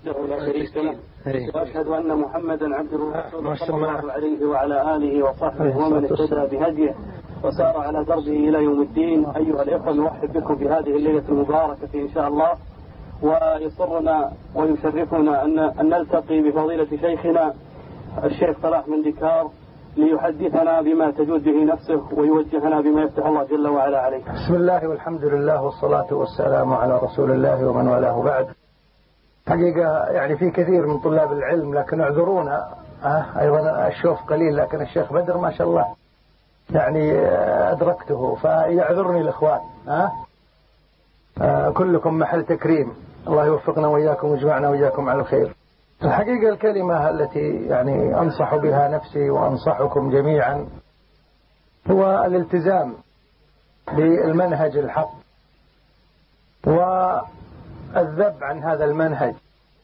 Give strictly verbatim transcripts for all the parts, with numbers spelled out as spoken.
له لا شريك له، وأشهد أن محمدا عبده ورسوله صلى الله عليه وعلى آله وصحبه ومن اهتدى بهديه وسار على دربه إلى يوم الدين. أيها الإخوة، نرحب بكم في هذه الليلة المباركة إن شاء الله، ويسرنا ويشرفنا أن أن نلتقي بفضيلة شيخنا الشيخ صلاح من دكار ليحدثنا بما تجود به نفسه ويوجهنا بما يفتح الله جل وعلا عليه. بسم الله والحمد لله والصلاة والسلام على رسول الله ومن والاه بعد. حقيقة يعني في كثير من طلاب العلم لكن اعذرونا، أه أيضا الشوف قليل، لكن الشيخ بدر ما شاء الله يعني أدركته فيعذرني الإخوان. أه أه كلكم محل تكريم، الله يوفقنا وإياكم ويجمعنا وإياكم على الخير. الحقيقة الكلمة التي يعني أنصح بها نفسي وأنصحكم جميعا هو الالتزام بالمنهج الحق والذب عن هذا المنهج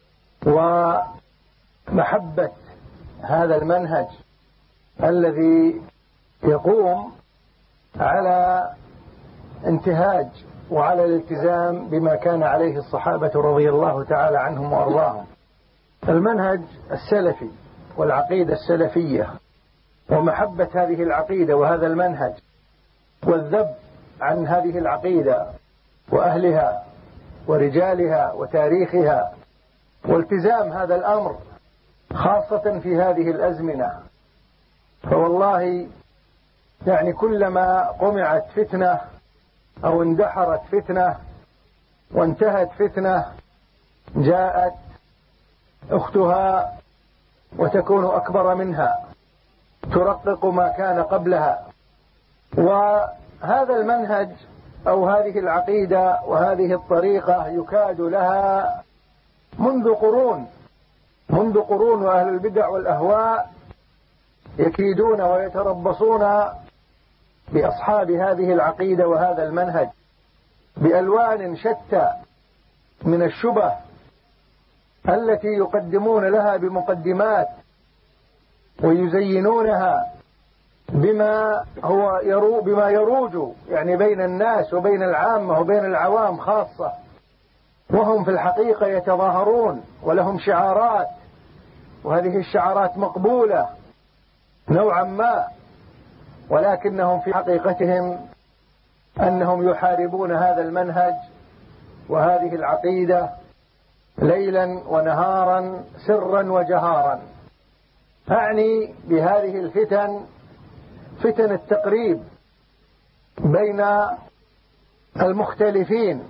ومحبة هذا المنهج الذي يقوم على انتهاج وعلى الالتزام بما كان عليه الصحابة رضي الله تعالى عنهم وأرضاهم. المنهج السلفي والعقيدة السلفية ومحبة هذه العقيدة وهذا المنهج والذب عن هذه العقيدة وأهلها ورجالها وتاريخها والتزام هذا الأمر خاصة في هذه الأزمنة. فوالله يعني كلما قمعت فتنة أو اندحرت فتنة وانتهت فتنة جاءت أختها وتكون أكبر منها ترقق ما كان قبلها. وهذا المنهج أو هذه العقيدة وهذه الطريقة يكاد لها منذ قرون منذ قرون وأهل البدع والأهواء يكيدون ويتربصون بأصحاب هذه العقيدة وهذا المنهج بألوان شتى من الشبه التي يقدمون لها بمقدمات ويزينونها بما هو يرو بما يروج يعني بين الناس وبين العامة وبين العوام خاصة، وهم في الحقيقة يتظاهرون ولهم شعارات، وهذه الشعارات مقبولة نوعا ما، ولكنهم في حقيقتهم أنهم يحاربون هذا المنهج وهذه العقيدة ليلا ونهارا سرا وجهارا. أعني بهذه الفتن فتن التقريب بين المختلفين،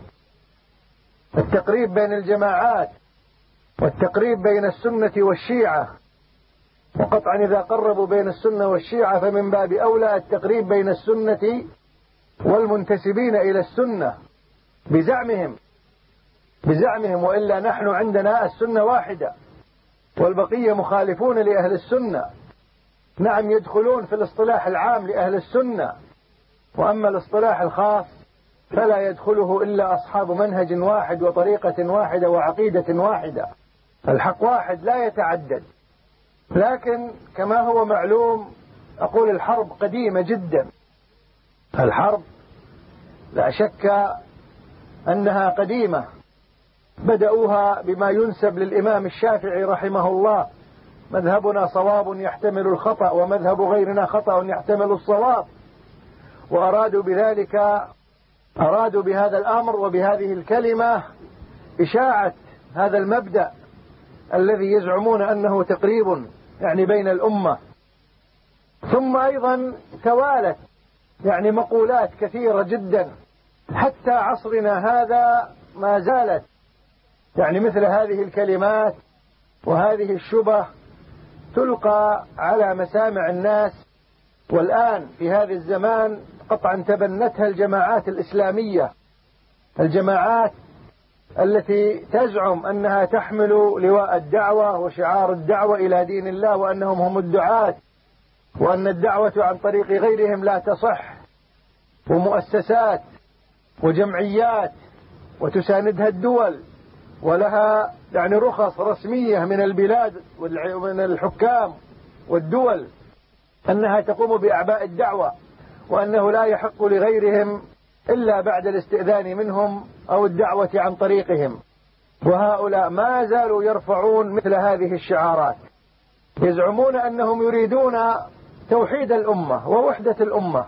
التقريب بين الجماعات والتقريب بين السنة والشيعة، وقطعا إذا قربوا بين السنة والشيعة فمن باب أولى التقريب بين السنة والمنتسبين إلى السنة بزعمهم بزعمهم وإلا نحن عندنا السنة واحدة والبقية مخالفون لأهل السنة. نعم يدخلون في الاصطلاح العام لأهل السنة، وأما الاصطلاح الخاص فلا يدخله إلا أصحاب منهج واحد وطريقة واحدة وعقيدة واحدة. الحق واحد لا يتعدد، لكن كما هو معلوم أقول الحرب قديمة جدا. الحرب لا شك أنها قديمة، بدأوها بما ينسب للإمام الشافعي رحمه الله: مذهبنا صواب يحتمل الخطأ ومذهب غيرنا خطأ يحتمل الصواب. وأرادوا بذلك أرادوا بهذا الأمر وبهذه الكلمة إشاعة هذا المبدأ الذي يزعمون أنه تقريب يعني بين الأمة. ثم أيضا توالت يعني مقولات كثيرة جدا حتى عصرنا هذا ما زالت يعني مثل هذه الكلمات وهذه الشبه تلقى على مسامع الناس. والآن في هذا الزمان قطعا تبنتها الجماعات الإسلامية، الجماعات التي تزعم أنها تحمل لواء الدعوة وشعار الدعوة إلى دين الله، وأنهم هم الدعاة، وأن الدعوة عن طريق غيرهم لا تصح، ومؤسسات وجمعيات وتساندها الدول ولها يعني رخص رسمية من البلاد ومن الحكام والدول أنها تقوم بأعباء الدعوة، وأنه لا يحق لغيرهم إلا بعد الاستئذان منهم أو الدعوة عن طريقهم. وهؤلاء ما زالوا يرفعون مثل هذه الشعارات، يزعمون أنهم يريدون توحيد الأمة ووحدة الأمة،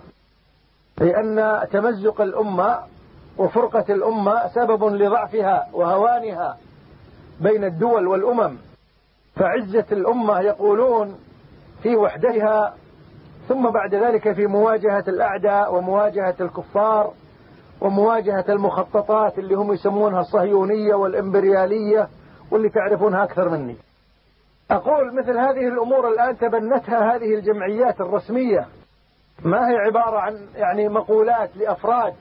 لأن تمزق الأمة وفرقة الأمة سبب لضعفها وهوانها بين الدول والأمم، فعزة الأمة يقولون في وحدتها، ثم بعد ذلك في مواجهة الأعداء ومواجهة الكفار ومواجهة المخططات اللي هم يسمونها الصهيونية والإمبريالية واللي تعرفونها أكثر مني. أقول مثل هذه الأمور الآن تبنتها هذه الجمعيات الرسمية، ما هي عبارة عن يعني مقولات لأفراد،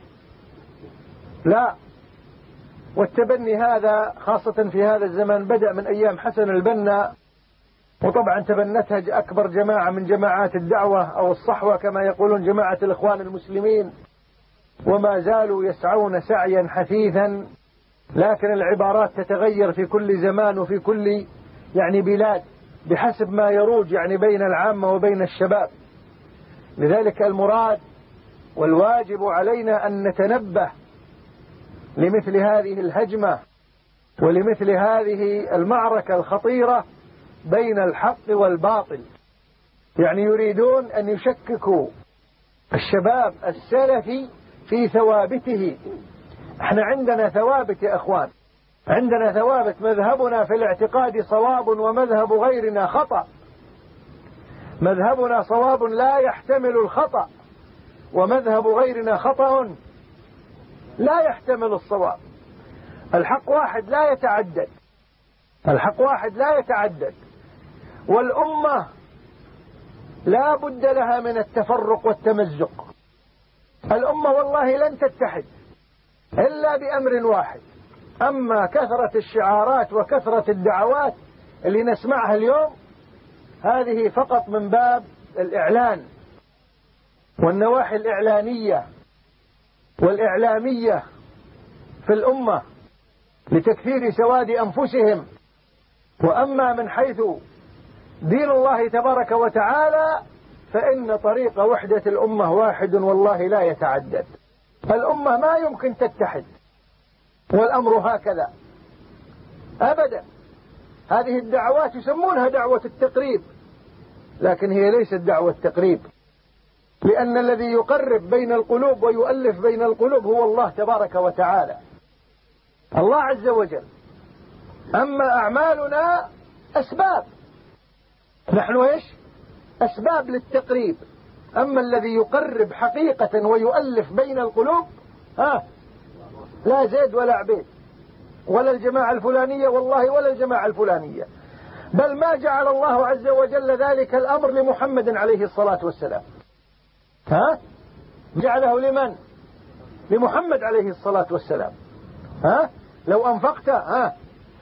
لا. والتبني هذا خاصة في هذا الزمان بدأ من أيام حسن البنا، وطبعا تبنتها أكبر جماعة من جماعات الدعوة أو الصحوة كما يقولون جماعة الإخوان المسلمين، وما زالوا يسعون سعيا حثيثا، لكن العبارات تتغير في كل زمان وفي كل يعني بلاد بحسب ما يروج يعني بين العامة وبين الشباب. لذلك المراد والواجب علينا أن نتنبه لمثل هذه الهجمة ولمثل هذه المعركة الخطيرة بين الحق والباطل. يعني يريدون أن يشككوا الشباب السلفي في ثوابته. احنا عندنا ثوابت يا اخوان، عندنا ثوابت، مذهبنا في الاعتقاد صواب ومذهب غيرنا خطأ، مذهبنا صواب لا يحتمل الخطأ، ومذهب غيرنا خطأ لا يحتمل الصواب. الحق واحد لا يتعدد، الحق واحد لا يتعدد، والأمة لا بد لها من التفرق والتمزق. الأمة والله لن تتحد إلا بأمر واحد. أما كثرة الشعارات وكثرة الدعوات اللي نسمعها اليوم هذه فقط من باب الإعلان والنواحي الإعلانية والإعلامية في الأمة لتكثير سواد أنفسهم. وأما من حيث دين الله تبارك وتعالى فإن طريق وحدة الأمة واحد والله لا يتعدد. الأمة ما يمكن تتحد، والأمر هكذا أبدا. هذه الدعوات يسمونها دعوة التقريب، لكن هي ليست دعوة تقريب، لأن الذي يقرب بين القلوب ويؤلف بين القلوب هو الله تبارك وتعالى، الله عز وجل. أما أعمالنا أسباب، نحن إيش؟ أسباب للتقريب. أما الذي يقرب حقيقة ويؤلف بين القلوب ها لا زيد ولا عبيد ولا الجماعة الفلانية والله ولا الجماعة الفلانية، بل ما جعل الله عز وجل ذلك الأمر لمحمد عليه الصلاة والسلام. ها جعله لمن؟ لمحمد عليه الصلاة والسلام. ها لو أنفقت ها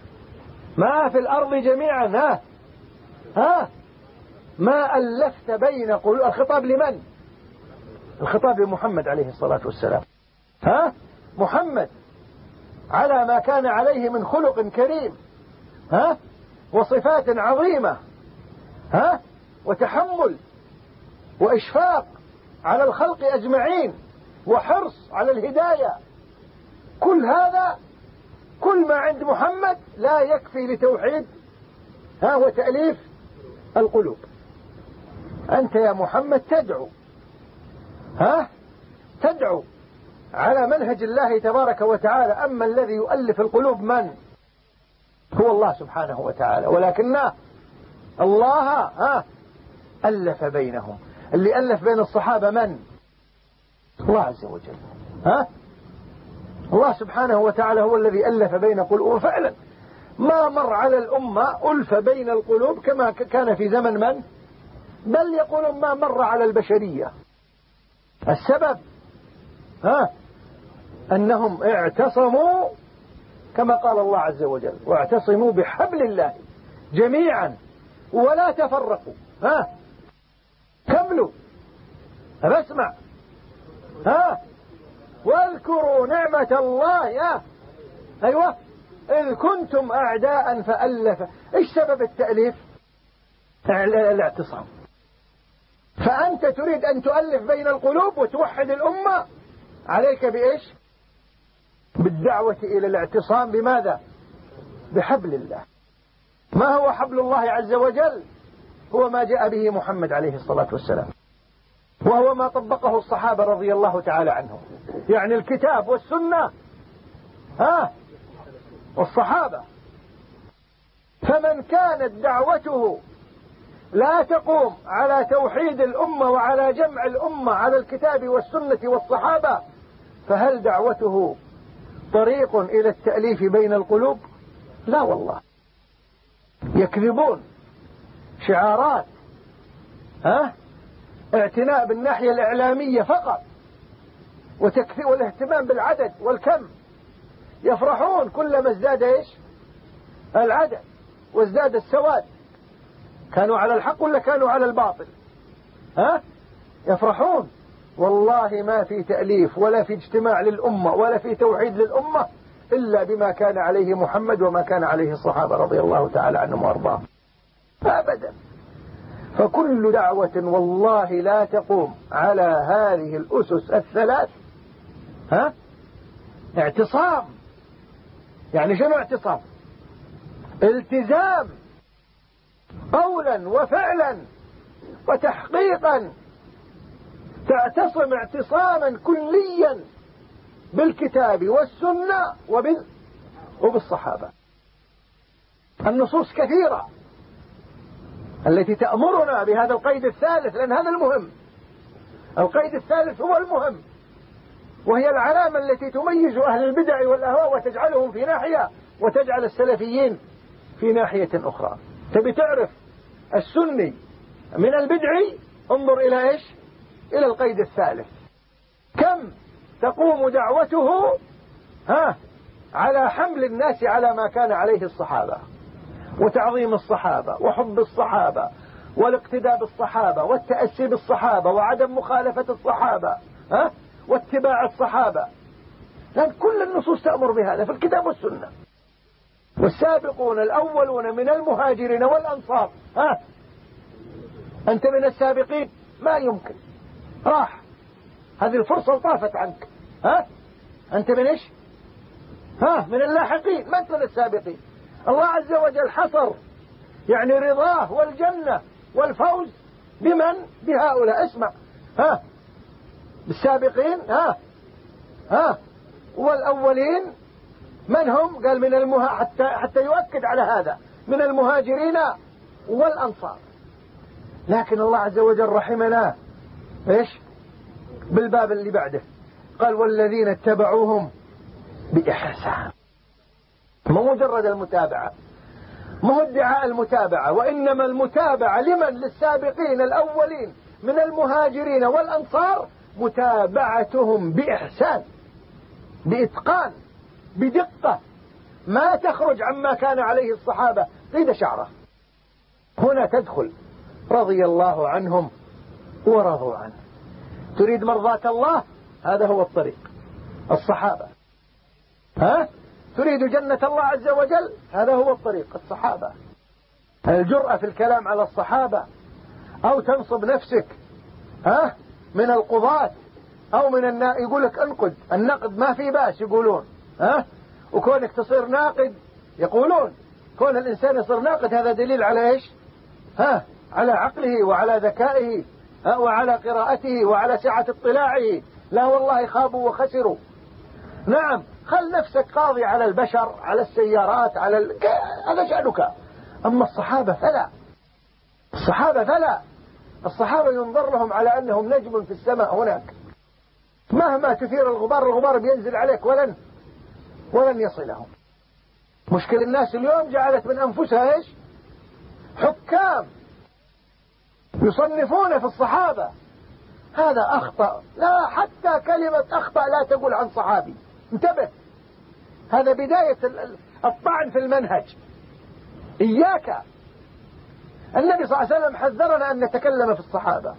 ما في الأرض جميعا ها ها ما ألفت بين قلوب. الخطاب لمن؟ الخطاب لمحمد عليه الصلاة والسلام. ها محمد على ما كان عليه من خلق كريم ها وصفات عظيمة ها وتحمل وإشفاق على الخلق أجمعين وحرص على الهداية، كل هذا كل ما عند محمد لا يكفي لتوحيد ها وتأليف القلوب. أنت يا محمد تدعو ها تدعو على منهج الله تبارك وتعالى. أما الذي يؤلف القلوب من؟ هو الله سبحانه وتعالى، ولكن الله ها ألف بينهم. اللي ألف بين الصحابة من؟ الله عز وجل. ها الله سبحانه وتعالى هو الذي ألف بين قلوب. فعلا ما مر على الأمة ألف بين القلوب كما كان في زمن من؟ بل يقولون ما مر على البشرية. السبب ها أنهم اعتصموا كما قال الله عز وجل واعتصموا بحبل الله جميعا ولا تفرقوا. ها كملوا اسمع ها واذكروا نعمة الله يا أيوة إذ كنتم أعداء فألف. إيش سبب التأليف؟ الاعتصام. فأنت تريد أن تؤلف بين القلوب وتوحد الأمة، عليك بإيش؟ بالدعوة إلى الاعتصام. بماذا؟ بحبل الله. ما هو حبل الله عز وجل؟ هو ما جاء به محمد عليه الصلاة والسلام، وهو ما طبقه الصحابة رضي الله تعالى عنهم، يعني الكتاب والسنة ها والصحابة. فمن كانت دعوته لا تقوم على توحيد الأمة وعلى جمع الأمة على الكتاب والسنة والصحابة، فهل دعوته طريق إلى التأليف بين القلوب؟ لا والله، يكذبون. شعارات، ها اعتناء بالناحية الإعلامية فقط، والاهتمام بالعدد والكم. يفرحون كلما ازداد ايش العدد وازداد السواد. كانوا على الحق ولا كانوا على الباطل؟ ها يفرحون. والله ما في تأليف ولا في اجتماع للأمة ولا في توحيد للأمة إلا بما كان عليه محمد وما كان عليه الصحابة رضي الله تعالى عنهم وارضاهم، أبدا. فكل دعوة والله لا تقوم على هذه الأسس الثلاث ها اعتصام. يعني شنو اعتصام؟ التزام قولا وفعلا وتحقيقا، تعتصم اعتصاما كليا بالكتاب والسنة وبال وبالصحابة. النصوص كثيرة التي تأمرنا بهذا القيد الثالث، لأن هذا المهم. القيد الثالث هو المهم، وهي العلامة التي تميز أهل البدع والأهواء وتجعلهم في ناحية وتجعل السلفيين في ناحية أخرى. تبي تعرف السني من البدعي؟ انظر إلى إيش؟ إلى القيد الثالث. كم تقوم دعوته ها على حمل الناس على ما كان عليه الصحابة، وتعظيم الصحابة وحب الصحابة والاقتداء بالصحابة والتأسي بالصحابة وعدم مخالفة الصحابة ها واتباع الصحابة. لأن كل النصوص تأمر بهذا في الكتاب والسنة. والسابقون الأولون من المهاجرين والأنصار، ها أنت من السابقين؟ ما يمكن، راح هذه الفرصة طافت عنك. ها أنت من إيش؟ ها من اللاحقين، ما أنت من السابقين. الله عز وجل حصر يعني رضاه والجنة والفوز بمن؟ بهؤلاء. اسمع، ها بالسابقين، ها ها والأولين من هم؟ قال من المها حتى حتى يؤكد على هذا، من المهاجرين والأنصار. لكن الله عز وجل رحمنا ايش بالباب اللي بعده، قال والذين اتبعوهم بإحسان. مو مجرد المتابعة، مو ادعاء المتابعة، وإنما المتابعة لمن؟ للسابقين الأولين من المهاجرين والأنصار، متابعتهم بإحسان، بإتقان، بدقة، ما تخرج عما كان عليه الصحابة قيد شعره. هنا تدخل رضي الله عنهم ورضوا عنه. تريد مرضاة الله؟ هذا هو الطريق، الصحابة. ها تريد جنة الله عز وجل؟ هذا هو الطريق، الصحابة. الجرأة في الكلام على الصحابة، أو تنصب نفسك ها من القضاة أو من النا... يقول لك انقد، النقد ما في باس يقولون، ها وكونك تصير ناقد يقولون كون الإنسان يصير ناقد هذا دليل على إيش؟ ها على عقله وعلى ذكائه وعلى قراءته وعلى سعة اطلاعه. لا والله خابوا وخسروا. نعم، خل نفسك قاضي على البشر، على السيارات، على ال... هذا شأنك. أما الصحابة فلا، الصحابة فلا. الصحابة ينظر لهم على أنهم نجم في السماء هناك، مهما تثير الغبار الغبار بينزل عليك ولن ولن يصلهم. مشكل الناس اليوم جعلت من أنفسها إيش؟ حكام يصنفون في الصحابة. هذا أخطأ. لا، حتى كلمة أخطأ لا تقول عن صحابي، انتبه. هذا بداية الطعن في المنهج. إياك. النبي صلى الله عليه وسلم حذرنا أن نتكلم في الصحابة،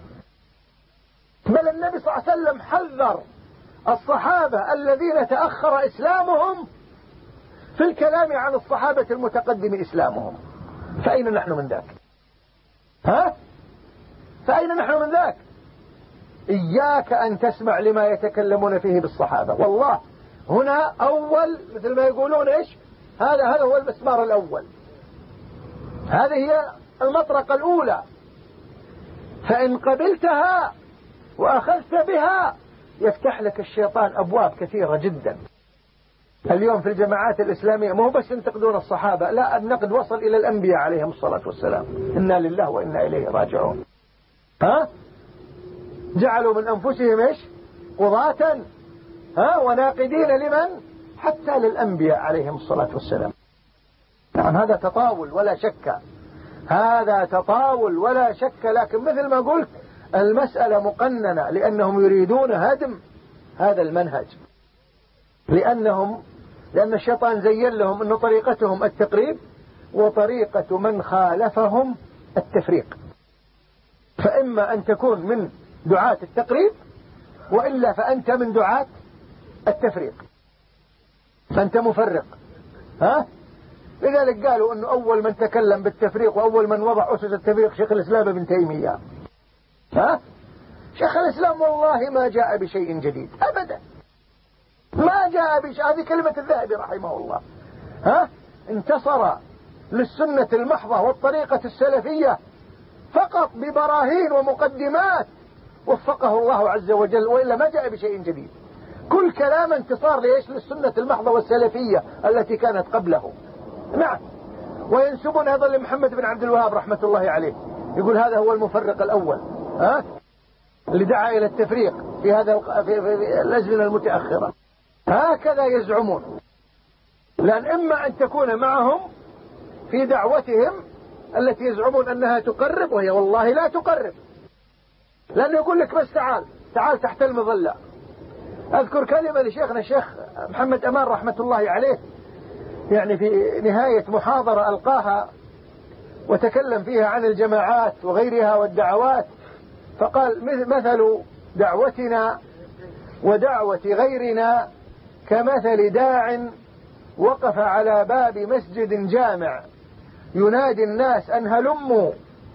بل النبي صلى الله عليه وسلم حذر الصحابة الذين تأخر إسلامهم في الكلام عن الصحابة المتقدم إسلامهم. فأين نحن من ذاك؟ ها؟ فأين نحن من ذاك؟ إياك أن تسمع لما يتكلمون فيه بالصحابة. والله هنا أول مثل ما يقولون إيش؟ هذا هذا هو المسمار الأول، هذه هي المطرقة الأولى. فإن قبلتها وأخذت بها يفتح لك الشيطان أبواب كثيرة جدا. اليوم في الجماعات الإسلامية مو بس ينتقدون الصحابة، لا، النقد وصل إلى الأنبياء عليهم الصلاة والسلام، إنا لله وإنا إليه راجعون. ها؟ جعلوا من أنفسهم إيش؟ قضاة، ها، وناقدين لمن؟ حتى للأنبياء عليهم الصلاة والسلام. نعم، هذا تطاول ولا شك، هذا تطاول ولا شك. لكن مثل ما قلت المسألة مقننة، لأنهم يريدون هدم هذا المنهج، لأنهم لأن الشيطان زين لهم أن طريقتهم التقريب وطريقة من خالفهم التفريق. فإما أن تكون من دعاة التقريب، وإلا فأنت من دعاة التفريق، فأنت مفرق. ها؟ لذلك قالوا أنه أول من تكلم بالتفريق وأول من وضع أسس التفريق شيخ الإسلام ابن تيمية. ها؟ شيخ الإسلام والله ما جاء بشيء جديد أبدا، ما جاء بشيء. هذه كلمة الذهبي رحمه الله. ها؟ انتصر للسنة المحضة والطريقة السلفية فقط ببراهين ومقدمات وفقه الله عز وجل، وإلا ما جاء بشيء جديد. كل كلام انتصار ليش؟ للسنة المحضة والسلفية التي كانت قبله. نعم. وينسبون هذا لمحمد بن عبد الوهاب رحمة الله عليه، يقول هذا هو المفرق الأول، ها، اللي دعا إلى التفريق في هذا في, في الأزمنة المتأخرة. هكذا يزعمون. لأن إما أن تكون معهم في دعوتهم التي يزعمون أنها تقرب، وهي والله لا تقرب، لأنه يقول لك بس تعال تعال تحت المظلة. أذكر كلمة لشيخنا الشيخ محمد أمان رحمة الله عليه، يعني في نهاية محاضرة ألقاها وتكلم فيها عن الجماعات وغيرها والدعوات، فقال مثل دعوتنا ودعوة غيرنا كمثل داع وقف على باب مسجد جامع ينادي الناس أن هلموا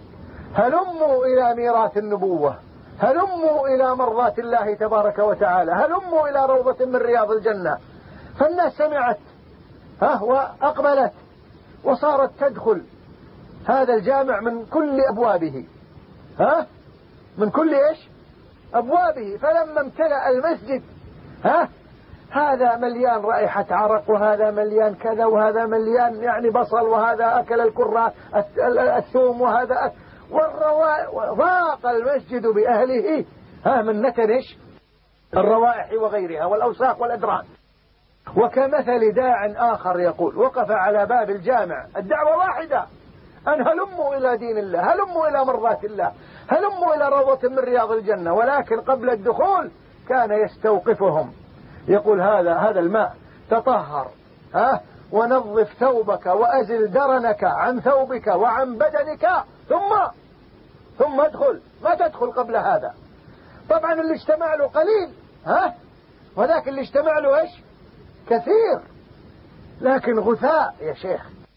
هلموا إلى ميراث النبوة، هلموا إلى مرضاة الله تبارك وتعالى، هلموا إلى روضة من رياض الجنة. فالناس سمعت، ها، وأقبلت وصارت تدخل هذا الجامع من كل أبوابه، ها، من كل إيش؟ أبوابه. فلما امتلأ المسجد، ها، هذا مليان رائحة عرق، وهذا مليان كذا، وهذا مليان يعني بصل، وهذا أكل الكرة الثوم، وهذا أكل، والروائح، ضاق المسجد بأهله، ها، من نتنش الروائح وغيرها والأوساخ والأدران. وكمثل داع آخر يقول وقف على باب الجامع، الدعوة واحدة، أن هلموا إلى دين الله، هلموا إلى مرضاة الله، هلموا إلى روضة من رياض الجنة، ولكن قبل الدخول كان يستوقفهم يقول هذا هذا الماء تطهر، ها، ونظف ثوبك وأزل درنك عن ثوبك وعن بدنك، ثم ثم ادخل، ما تدخل قبل هذا. طبعا اللي اجتمع له قليل، ها، ولكن اللي اجتمع له ايش؟ كثير. لكن غثاء يا شيخ،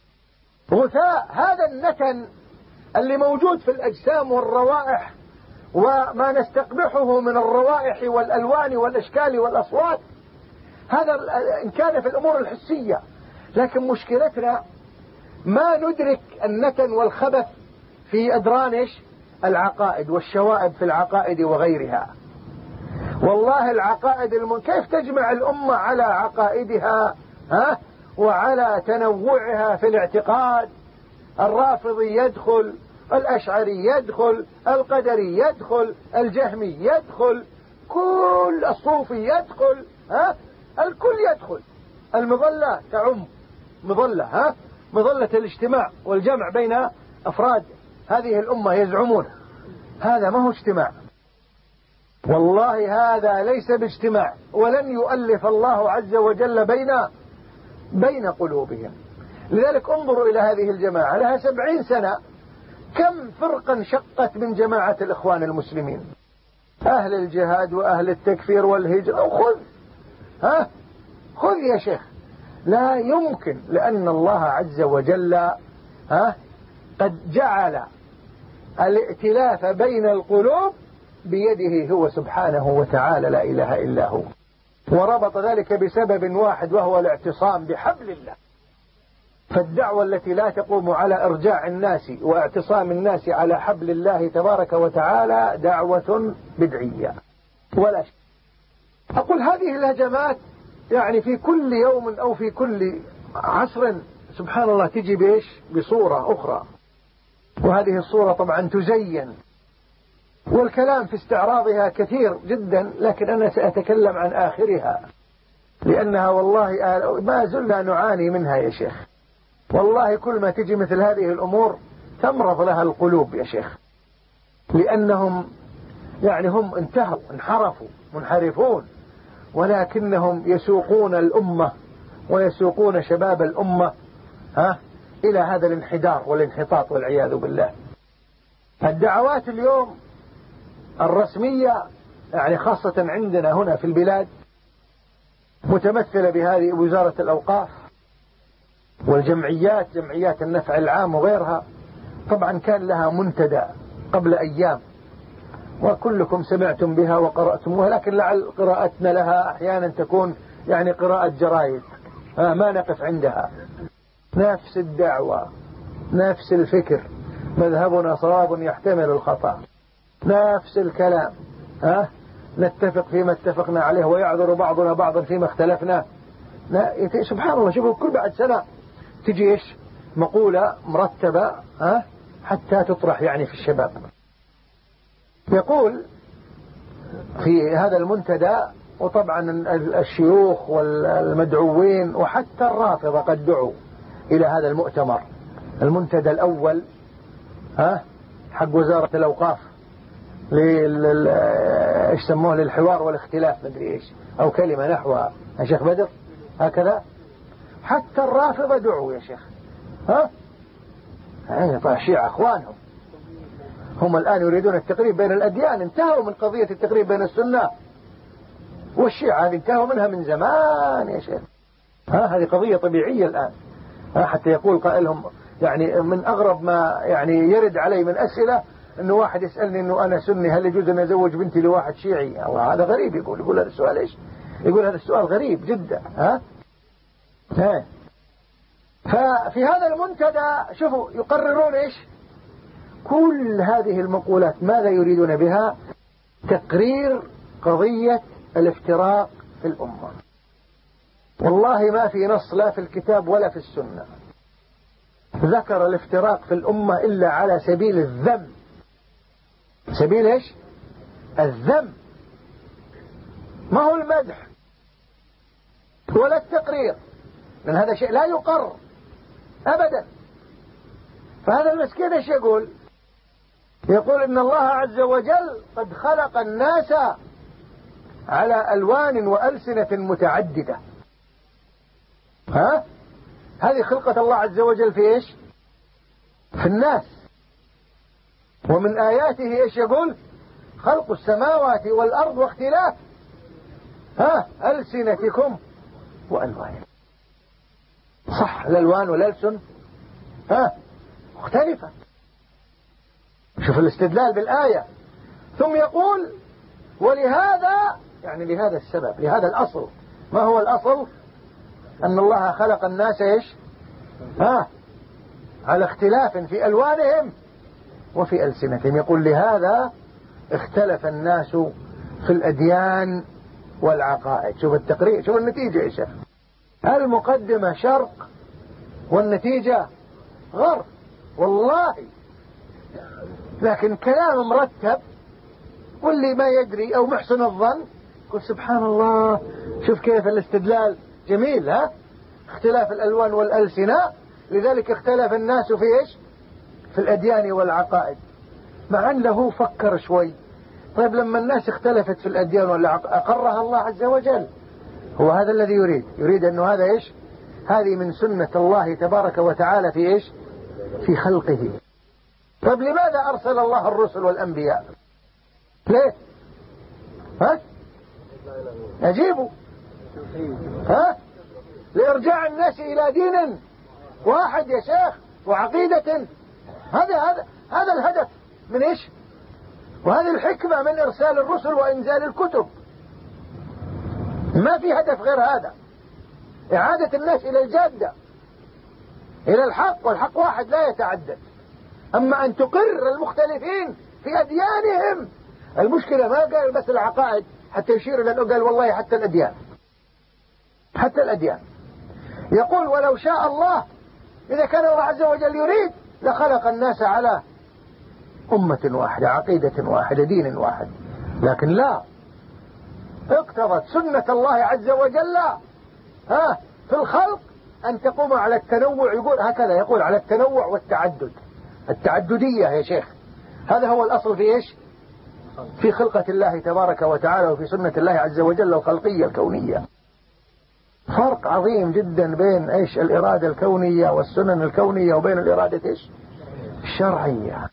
غثاء. هذا النتن اللي موجود في الأجسام والروائح وما نستقبحه من الروائح والألوان والأشكال والأصوات، هذا إن كان في الأمور الحسية. لكن مشكلتنا ما ندرك النتن والخبث في أدران إيش؟ العقائد والشوائب في العقائد وغيرها. والله العقائد المن... كيف تجمع الأمة على عقائدها، ها، وعلى تنوعها في الاعتقاد؟ الرافضي يدخل، الأشعري يدخل، القدري يدخل، الجهمي يدخل، كل الصوفي يدخل، ها، الكل يدخل. المظلة تعم مظلة، ها، مظلة الاجتماع والجمع بين أفراد هذه الأمة يزعمون هذا ما هو اجتماع. والله هذا ليس باجتماع، ولن يؤلف الله عز وجل بين بين قلوبهم. لذلك انظروا إلى هذه الجماعة، لها سبعين سنة، كم فرقا شقت من جماعة الإخوان المسلمين، أهل الجهاد وأهل التكفير والهجرة. خذ، ها، خذ يا شيخ. لا يمكن، لأن الله عز وجل، ها، قد جعل الائتلاف بين القلوب بيده هو سبحانه وتعالى، لا إله إلا هو، وربط ذلك بسبب واحد وهو الاعتصام بحبل الله. فالدعوة التي لا تقوم على إرجاع الناس واعتصام الناس على حبل الله تبارك وتعالى دعوة بدعية ولا شيء. أقول هذه الهجمات يعني في كل يوم أو في كل عصر سبحان الله تجي بإيش؟ بصورة أخرى، وهذه الصورة طبعا تزين، والكلام في استعراضها كثير جدا، لكن أنا سأتكلم عن آخرها لأنها والله ما زلنا نعاني منها يا شيخ. والله كل ما تجي مثل هذه الأمور تمرض لها القلوب يا شيخ، لأنهم يعني هم انتهوا انحرفوا منحرفون، ولكنهم يسوقون الأمة ويسوقون شباب الأمة ها إلى هذا الانحدار والانحطاط والعياذ بالله. الدعوات اليوم الرسمية يعني خاصة عندنا هنا في البلاد متمثلة بهذه وزارة الأوقاف والجمعيات، جمعيات النفع العام وغيرها. طبعا كان لها منتدى قبل أيام وكلكم سمعتم بها وقرأتموها، لكن لعل قراءتنا لها أحيانا تكون يعني قراءة جرايد ما نقف عندها. نفس الدعوة، نفس الفكر، مذهبنا صواب يحتمل الخطأ، نفس الكلام، ها نتفق فيما اتفقنا عليه ويعذر بعضنا بعضا فيما اختلفنا. سبحان الله، شوفوا كل بعد سنة تجي ايش مقولة مرتبة ها حتى تطرح يعني في الشباب. يقول في هذا المنتدى، وطبعا الشيوخ والمدعوين وحتى الرافضة قد دعوا إلى هذا المؤتمر، المنتدى الأول ها حق وزارة الأوقاف لل ايش سموه للحوار والاختلاف مدري ايش او كلمة نحوها يا شيخ بدر هكذا. حتى الرافضة دعوا يا شيخ، ها يعني طيب الشيعة اخوانهم هم الآن يريدون التقريب بين الأديان، انتهوا من قضية التقريب بين السنة والشيعة، هذه انتهوا منها من زمان يا شيخ. ها هذه قضية طبيعية الآن. ها حتى يقول قائلهم يعني من أغرب ما يعني يرد علي من أسئلة انه واحد يسألني انه انا سني هل يجوز ان ازوج بنتي لواحد شيعي؟ الله هذا غريب. يقول يقول هذا السؤال ايش؟ يقول هذا السؤال غريب جدا. ها ها ففي هذا المنتدى شوفوا يقررون ايش؟ كل هذه المقولات ماذا يريدون بها؟ تقرير قضية الافتراق في الأمة. والله ما في نص لا في الكتاب ولا في السنة ذكر الافتراق في الأمة إلا على سبيل الذم. سبيل ايش؟ الذم، ما هو المدح ولا التقرير، لأن هذا شيء لا يقر أبدا. فهذا المسكين ايش يقول؟ يقول إن الله عز وجل قد خلق الناس على ألوان وألسنة متعددة. ها هذه خلقة الله عز وجل في ايش؟ في الناس. ومن آياته ايش يقول؟ خلق السماوات والأرض واختلاف ها ألسنتكم وألوانكم. صح الألوان والألسن ها مختلفة. شوف الاستدلال بالآية. ثم يقول ولهذا يعني لهذا السبب لهذا الأصل. ما هو الأصل؟ أن الله خلق الناس ايش؟ ها على اختلاف في ألوانهم وفي ألسنتهم. يقول لهذا اختلف الناس في الأديان والعقائد. شوف التقرير، شوف النتيجة يا شيخ. المقدمة شرق والنتيجة غرب والله. لكن كلام مرتب، واللي ما يدري أو محسن الظن يقول سبحان الله. شوف كيف الاستدلال جميل. ها اختلاف الألوان والألسنة لذلك اختلف الناس في ايش؟ في الأديان والعقائد. مع أنه فكر شوي. طيب لما الناس اختلفت في الأديان والعقائد أقرها الله عز وجل. هو هذا الذي يريد يريد أنه هذا ايش؟ هذه من سنة الله تبارك وتعالى في ايش؟ في خلقه. طيب لماذا أرسل الله الرسل والأنبياء؟ ليه؟ ها أجيبوا. ها لإرجاع الناس إلى دين واحد يا شيخ وعقيدة. هذا هذا هذا الهدف من ايش؟ وهذه الحكمة من إرسال الرسل وإنزال الكتب. ما في هدف غير هذا، إعادة الناس إلى الجادة. إلى الحق، والحق واحد لا يتعدد. أما أن تقر المختلفين في أديانهم، المشكلة ما قال بس العقائد حتى يشير إلى أنه قال والله حتى الأديان، حتى الأديان. يقول ولو شاء الله، إذا كان الله عز وجل يريد لخلق الناس على أمة واحدة، عقيدة واحدة، دين واحد، لكن لا، اقتضت سنة الله عز وجل ها في الخلق أن تقوم على التنوع. يقول هكذا، يقول على التنوع والتعدد، التعددية يا شيخ. هذا هو الأصل في إيش؟ في خلقة الله تبارك وتعالى، وفي سنة الله عز وجل الخلقية الكونية. فرق عظيم جدا بين إيش؟ الإرادة الكونية والسنن الكونية، وبين الإرادة إيش؟ الشرعية.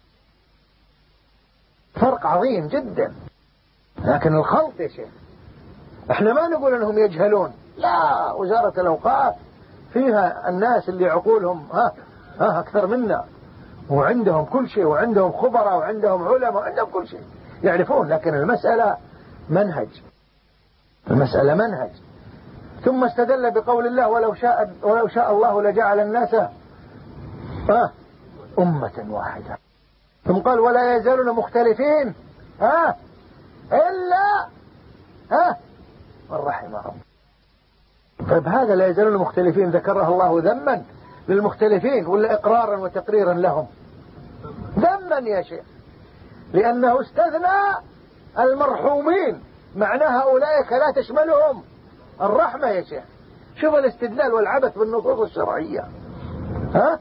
فرق عظيم جدا. لكن الخلط يا شيخ، احنا ما نقول انهم يجهلون، لا، وزارة الأوقاف فيها الناس اللي عقولهم ها ها أكثر منا، وعندهم كل شيء، وعندهم خبراء، وعندهم علماء، وعندهم كل شيء يعرفون. لكن المسألة منهج، المسألة منهج. ثم استدل بقول الله ولو شاء ولو شاء الله لجعل الناس ها أمة واحدة. ثم قال ولا يزالون مختلفين ها إلا ها من رحمهم. طيب هذا لا يزالون مختلفين ذكره الله ذما للمختلفين ولا إقرارا وتقريرا لهم؟ ذما يا شيخ، لأنه استثنى المرحومين، معناها أولئك لا تشملهم الرحمة يا شيخ. شوف الاستدلال والعبث بالنصوص الشرعية. ها؟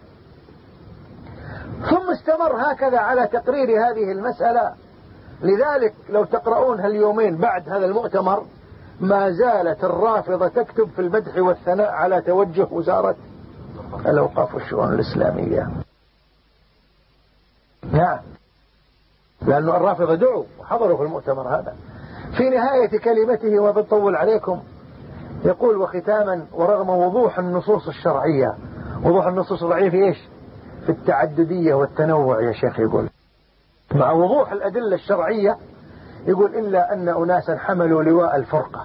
ثم استمر هكذا على تقرير هذه المسألة. لذلك لو تقرؤون هاليومين بعد هذا المؤتمر، ما زالت الرافضة تكتب في المدح والثناء على توجه وزارة الأوقاف والشؤون الإسلامية. نعم، لأنه الرافضة دعوا وحضروا في المؤتمر هذا. في نهاية كلمته وبطول عليكم يقول وختاما: ورغم وضوح النصوص الشرعية، وضوح النصوص الشرعية في إيش؟ في التعددية والتنوع يا شيخ. يقول مع وضوح الأدلة الشرعية، يقول إلا أن أناسا حملوا لواء الفرقة.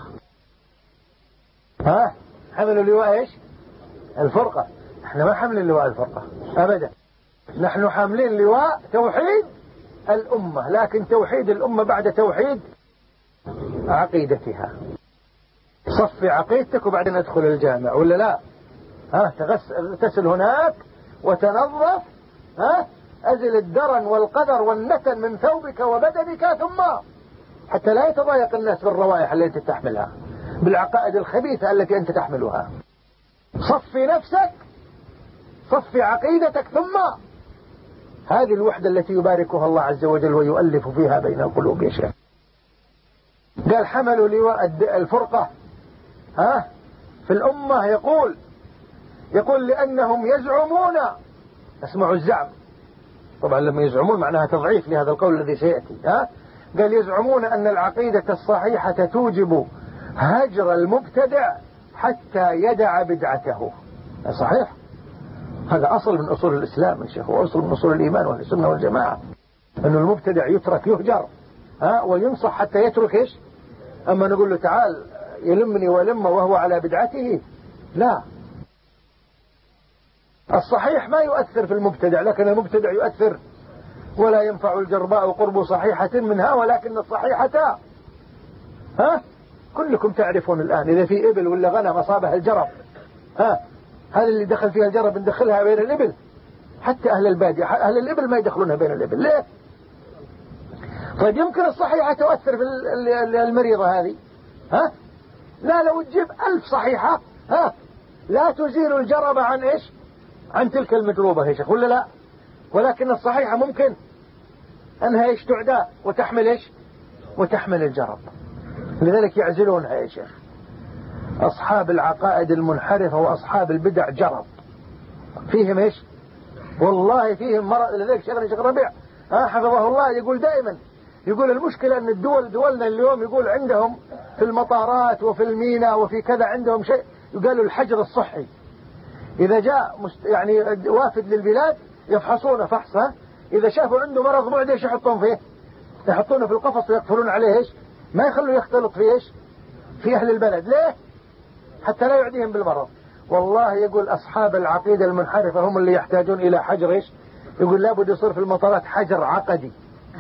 ها؟ حملوا لواء إيش؟ الفرقة. احنا ما حملين لواء الفرقة أبدا، نحن حاملين لواء توحيد الأمة، لكن توحيد الأمة بعد توحيد عقيدتها. صفي عقيدتك وبعدين ادخل الجامع، ولا لا؟ ها؟ تغسل هناك وتنظف، ها؟ أزل الدرن والقدر والنتن من ثوبك وبدنك، ثم حتى لا يتضايق الناس بالروائح التي تحملها، بالعقائد الخبيثة التي أنت تحملها. صفي نفسك، صفي عقيدتك، ثم هذه الوحدة التي يباركها الله عز وجل ويؤلف فيها بين القلوب يا شيخ. قال حملوا لواء الفرقة ها في الأمة. يقول يقول لأنهم يزعمون، اسمعوا الزعم، طبعا لما يزعمون معناها تضعيف لهذا القول الذي سيأتي. ها؟ قال يزعمون أن العقيدة الصحيحة توجب هجر المبتدع حتى يدع بدعته. صحيح، هذا أصل من أصول الإسلام يا شيخ، وأصل من أصول الإيمان والسنة والجماعة، أن المبتدع يترك يهجر ها وينصح حتى يترك إيش. أما نقول له تعال يلمني ولم وهو على بدعته، لا. الصحيح ما يؤثر في المبتدع، لكن المبتدع يؤثر. ولا ينفع الجرباء قرب صحيحة منها، ولكن الصحيحة ها كلكم تعرفون الآن إذا في إبل ولا غنم أصابها الجرب، ها هذا اللي دخل فيها الجرب ندخلها بين الإبل. حتى أهل البادية أهل الإبل ما يدخلونها بين الإبل. ليه؟ طيب يمكن الصحيحة تؤثر في المريضة هذه، ها؟ لا، لو تجيب ألف صحيحة ها لا تزيل الجرب عن إيش؟ عن تلك المجروبة يا شيخ، ولا لا؟ ولكن الصحيحة ممكن أنها إيش تعدى وتحمل إيش؟ وتحمل الجرب. لذلك يعزلونها يا شيخ. أصحاب العقائد المنحرفة وأصحاب البدع جرب فيهم إيش؟ والله فيهم مرض. لذلك شيخنا شيخ ربيع ها حفظه الله يقول دائما، يقول المشكلة أن الدول دولنا اليوم يقول عندهم في المطارات وفي الميناء وفي كذا عندهم شيء يقالوا الحجر الصحي. إذا جاء مست... يعني وافد للبلاد يفحصونه فحصه، إذا شافوا عنده مرض معدي ايش يحطون فيه؟ يحطونه في القفص ويقفلون عليه ايش؟ ما يخلوا يختلط في ايش؟ في أهل البلد. ليه؟ حتى لا يعديهم بالمرض. والله يقول أصحاب العقيدة المنحرفة هم اللي يحتاجون إلى حجر إيش؟ يقول لابد يصير في المطارات حجر عقدي.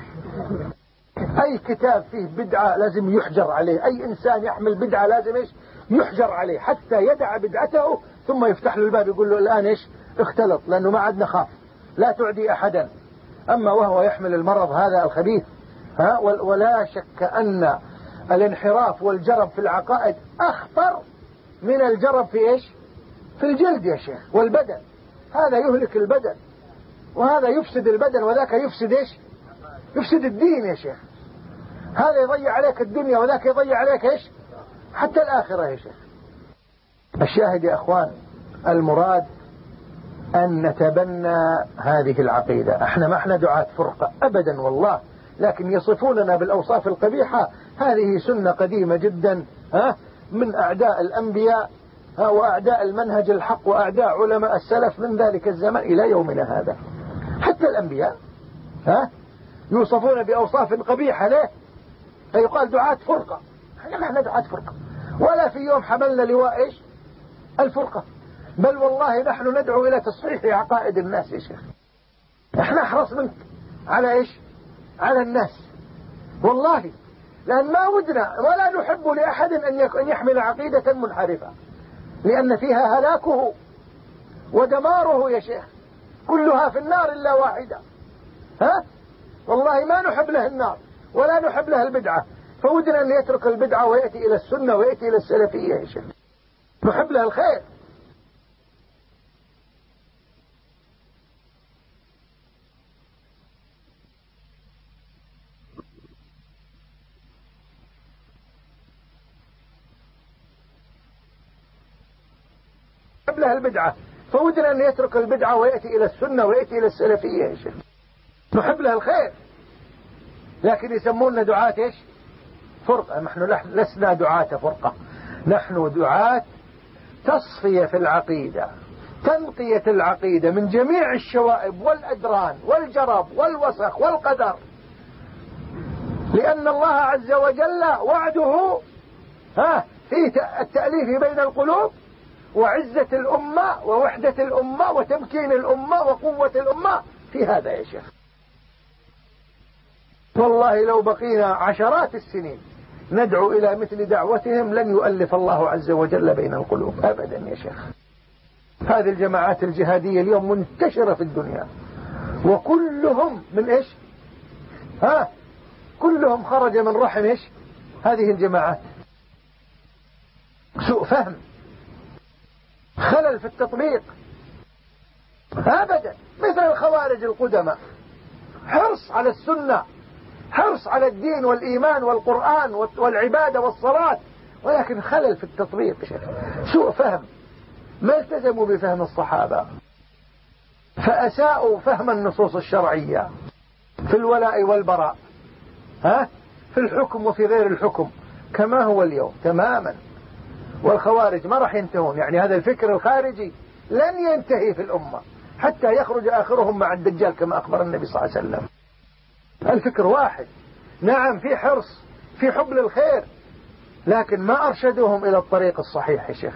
أي كتاب فيه بدعة لازم يحجر عليه، أي إنسان يحمل بدعة لازم إيش؟ يحجر عليه حتى يدع بدعته، ثم يفتح له الباب يقول له الآن إيش؟ اختلط، لأنه ما عدنا خاف، لا تعدي أحدا. أما وهو يحمل المرض هذا الخبيث، ها، ولا شك أن الانحراف والجرب في العقائد أخطر من الجرب في إيش؟ في الجلد يا شيخ والبدن. هذا يهلك البدن وهذا يفسد البدن، وذاك يفسد إيش؟ يفسد الدين يا شيخ. هذا يضيع عليك الدنيا وذاك يضيع عليك إيش؟ حتى الآخرة يا شيخ. الشاهد يا أخوان، المراد أن نتبنى هذه العقيدة. احنا ما احنا دعاة فرقة أبدا والله، لكن يصفوننا بالأوصاف القبيحة. هذه سنة قديمة جدا، ها، من أعداء الأنبياء، ها، وأعداء المنهج الحق وأعداء علماء السلف من ذلك الزمن إلى يومنا هذا. حتى الأنبياء، ها، يوصفون بأوصاف قبيحة. ليه؟ فيقال دعاة فرقة. احنا ما احنا دعاة فرقة، ولا في يوم حملنا لواء إيش؟ الفرقة. بل والله نحن ندعو إلى تصحيح عقائد الناس يا شيخ. احنا احرص منك على إيش؟ على الناس والله، لأن ما ودنا ولا نحب لأحد أن يحمل عقيدة منحرفة، لأن فيها هلاكه ودماره يا شيخ. كلها في النار إلا واحدة، ها، والله ما نحب له النار ولا نحب له البدعة. فودنا أن يترك البدعة ويأتي إلى السنة ويأتي إلى السلفية يا شيخ، نحب له الخير. نحب له البدعة، فودنا أن يترك البدعة ويأتي إلى السنة ويأتي إلى السلفية يا شيخ، نحب له الخير. لكن يسموننا دعاة إيش؟ فرقة. نحن لسنا دعاة فرقة، نحن دعاة تصفية في العقيدة، تنقية العقيدة من جميع الشوائب والأدران والجرب والوسخ والقدر. لأن الله عز وجل وعده، ها، في التأليف بين القلوب وعزة الأمة ووحدة الأمة وتمكين الأمة وقوة الأمة في هذا يا شيخ. والله لو بقينا عشرات السنين ندعو إلى مثل دعوتهم لن يؤلف الله عز وجل بين القلوب أبدا يا شيخ. هذه الجماعات الجهادية اليوم منتشرة في الدنيا، وكلهم من إيش؟ ها، كلهم خرج من رحم إيش؟ هذه الجماعات. سوء فهم، خلل في التطبيق أبدا. مثل الخوارج القدماء، حرص على السنة، حرص على الدين والإيمان والقرآن والعبادة والصلاة، ولكن خلل في التطبيق، سوء فهم، ما التزموا بفهم الصحابة، فأساءوا فهم النصوص الشرعية في الولاء والبراء، ها، في الحكم وفي غير الحكم، كما هو اليوم تماما. والخوارج ما راح ينتهون، يعني هذا الفكر الخارجي لن ينتهي في الأمة حتى يخرج آخرهم مع الدجال كما أخبر النبي صلى الله عليه وسلم. الفكر واحد، نعم في حرص في حب للخير، لكن ما أرشدوهم إلى الطريق الصحيح يا شيخ،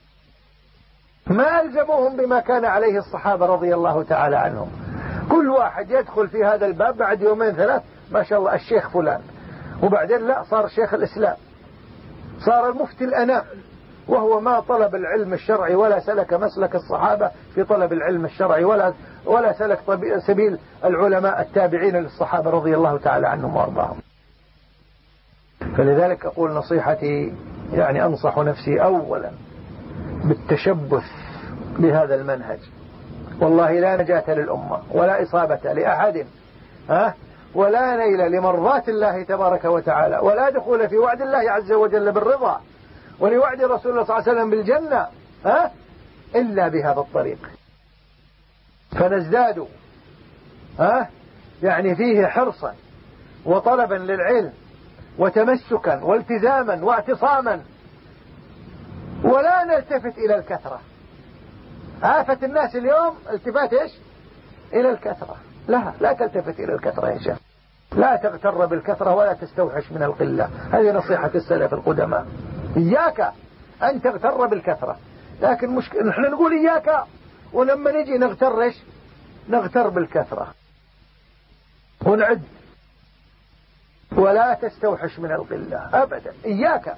ما ألزموهم بما كان عليه الصحابة رضي الله تعالى عنهم. كل واحد يدخل في هذا الباب بعد يومين ثلاث ما شاء الله الشيخ فلان، وبعدين لا، صار شيخ الإسلام، صار المفتي الأنام، وهو ما طلب العلم الشرعي ولا سلك مسلك الصحابة في طلب العلم الشرعي ولا ولا سلك سبيل العلماء التابعين للصحابة رضي الله تعالى عنهم وارضاهم. فلذلك أقول نصيحتي، يعني أنصح نفسي أولا بالتشبث بهذا المنهج. والله لا نجاة للأمة ولا إصابة لأحد، ها، ولا نيل لمرضات الله تبارك وتعالى، ولا دخول في وعد الله عز وجل بالرضا ولوعد رسول الله صلى الله عليه وسلم بالجنة، ها، إلا بهذا الطريق. فنزداد، ها، يعني فيه حرصا وطلبا للعلم وتمسكا والتزاما واعتصاما، ولا نلتفت إلى الكثرة. آفة الناس اليوم التفات إيش؟ إلى الكثرة. لا لا تلتفت إلى الكثرة يا شيخ، لا تغتر بالكثرة ولا تستوحش من القلة. هذه نصيحة السلف القدماء، إياك أن تغتر بالكثرة، لكن مشكلة نحن نقول إياك، ولما نجي نغترش نغتر بالكثرة ونعد، ولا تستوحش من القلة أبدا. إياك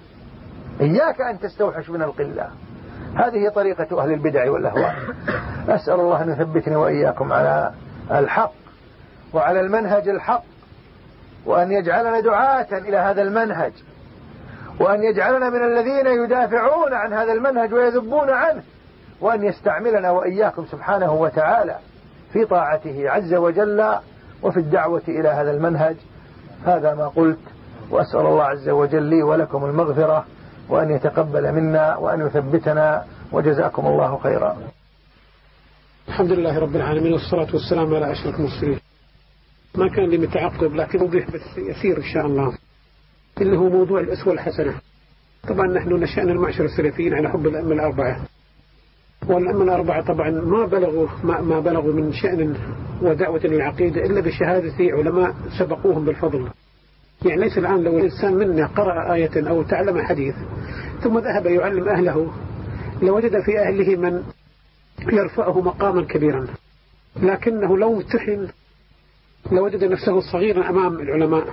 إياك أن تستوحش من القلة. هذه طريقة أهل البدع والأهواء. أسأل الله أن يثبتني وإياكم على الحق وعلى المنهج الحق، وأن يجعلنا دعاة إلى هذا المنهج، وأن يجعلنا من الذين يدافعون عن هذا المنهج ويذبون عنه، وأن يستعملنا وإياكم سبحانه وتعالى في طاعته عز وجل وفي الدعوة إلى هذا المنهج. هذا ما قلت، وأسأل الله عز وجل لي ولكم المغفرة، وأن يتقبل منا وأن يثبتنا، وجزاكم الله خيرا. الحمد لله رب العالمين، والصلاة والسلام على أشرف المرسلين. ما كان لي متعقب، لكن أوضح بس يسير إن شاء الله، اللي هو موضوع الأسوة الحسنة. طبعا نحن نشأنا المعشر السلفيين على حب الأئمة الأربعة، والأئمة الأربعة طبعا ما بلغوا ما, ما بلغوا من شأن ودعوة العقيدة إلا بشهادة علماء سبقوهم بالفضل. يعني ليس الآن لو الإنسان منا قرأ آية أو تعلم حديث ثم ذهب يعلم أهله لوجد في أهله من يرفعه مقاما كبيرا، لكنه لو امتحن لوجد نفسه صغيرا أمام العلماء.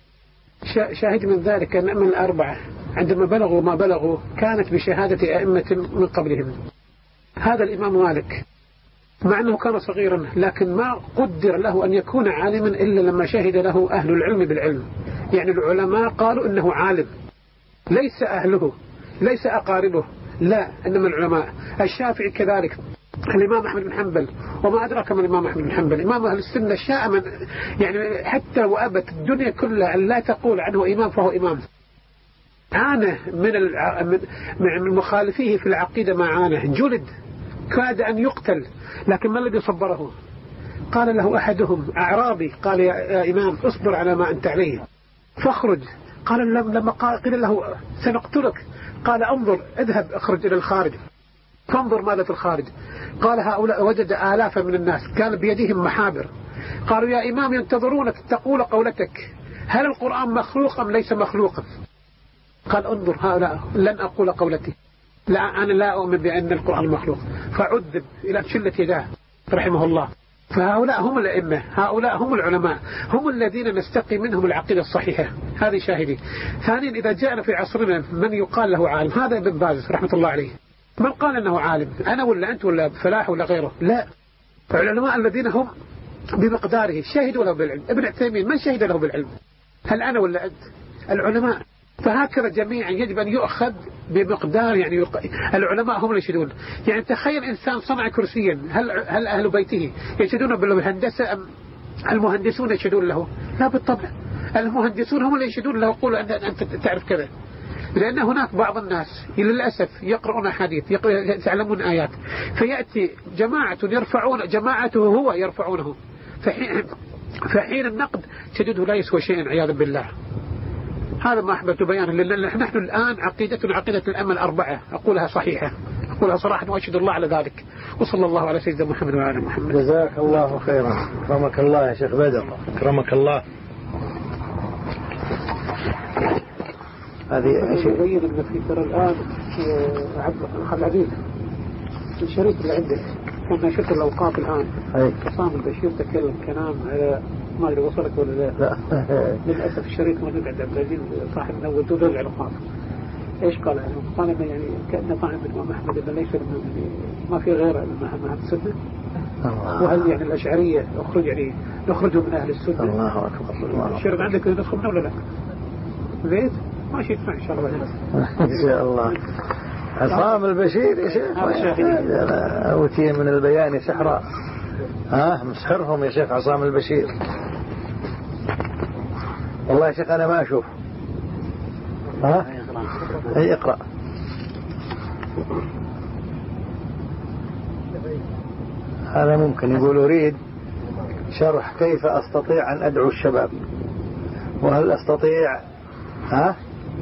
شاهد من ذلك أن الأئمة الأربعة عندما بلغوا ما بلغوا كانت بشهادة أئمة من قبلهم. هذا الإمام مالك مع أنه كان صغيرا لكن ما قدر له أن يكون عالما إلا لما شهد له أهل العلم بالعلم. يعني العلماء قالوا إنه عالم، ليس أهله ليس أقاربه، لا، إنما العلماء. الشافعي كذلك، الإمام أحمد بن حنبل، وما أدرك من الإمام أحمد بن حنبل، إمام أهل السنة شاء من يعني حتى وأبت الدنيا كلها أن لا تقول عنه إمام فهو إمام. عانى من الع... من مخالفيه في العقيدة، ما عانى، جلد، كاد أن يقتل، لكن ما الذي صبره؟ قال له أحدهم أعرابي، قال يا إمام اصبر على ما أنت عليه فاخرج. قال لما قيل له سنقتلك قال انظر اذهب اخرج إلى الخارج فانظر ماذا في الخارج. قال هؤلاء وجد آلافا من الناس كان بيدهم محابر، قالوا يا إمام ينتظرونك تقول قولتك، هل القرآن مخلوق أم ليس مخلوقا؟ قال انظر هؤلاء لن أقول قولتي، لا أنا لا أؤمن بأن القرآن مخلوق، فعذب إلى شلة يداه رحمه الله. فهؤلاء هم الأئمة، هؤلاء هم العلماء، هم الذين نستقي منهم العقيدة الصحيحة. هذه شاهدي. ثانيا إذا جاءنا في عصرنا من يقال له عالم، هذا ابن باز رحمة الله عليه، من قال أنه عالم؟ أنا ولا أنت ولا فلاح ولا غيره؟ لا، العلماء الذين هم بمقداره شهدوا له بالعلم. ابن عثيمين من شهد له بالعلم؟ هل أنا ولا أنت؟ العلماء. فهكذا جميعا يجب أن يؤخذ بمقدار، يعني يق... العلماء هم اللي يشهدون. يعني تخيل إنسان صنع كرسيا، هل هل أهل بيته يشهدون بالهندسة أم المهندسون يشهدون له؟ لا بالطبع، المهندسون هم اللي يشهدون له، يقولوا أن أنت تعرف كذا. لأن هناك بعض الناس للأسف يقرؤون حديث، يتعلمون آيات، فيأتي جماعة يرفعون جماعته هو يرفعونه، فحين, فحين النقد تجده لا يسوى شيئا عياذا بالله. هذا ما أحببت بيانه، لأن نحن الآن عقيدتنا عقيدة الأئمة الأربعة، أقولها صحيحة، أقولها صراحة وأشهد الله على ذلك. وصلى الله على سيدنا محمد وعلى محمد. جزاك الله خيرا. أكرمك الله يا شيخ بدر، أكرمك الله. هذه شيء يبين أن في ترى الآن عبد العزيز الشريك اللي عندك كنا شفت الأوقات الآن عصام البشير تكلم كلام على ما أدري وصلك ولا لا؟ لا. للأسف الشريك موجود عند عبد العزيز صاحب نوّل دول العلاقات. إيش قال عنه؟ قال إنه يعني كأنه طعن بالإمام أحمد إنه ليس ما في غير الإمام أحمد السنة. وهل يعني الأشعرية أخرج يعني نخرجهم من أهل السنة؟ الله أكبر. الشريك عندك ندخل منه ولا لا؟ زيد؟ ماشي يدفع إن شاء الله بعدين. إن شاء الله. عصام البشير يا شيخ أوتي من البيان سحرا. ها مسحرهم يا شيخ عصام البشير. والله يا شيخ أنا ما أشوف. ها أي اقرأ. هذا ممكن يقول أريد شرح كيف أستطيع أن أدعو الشباب، وهل أستطيع ها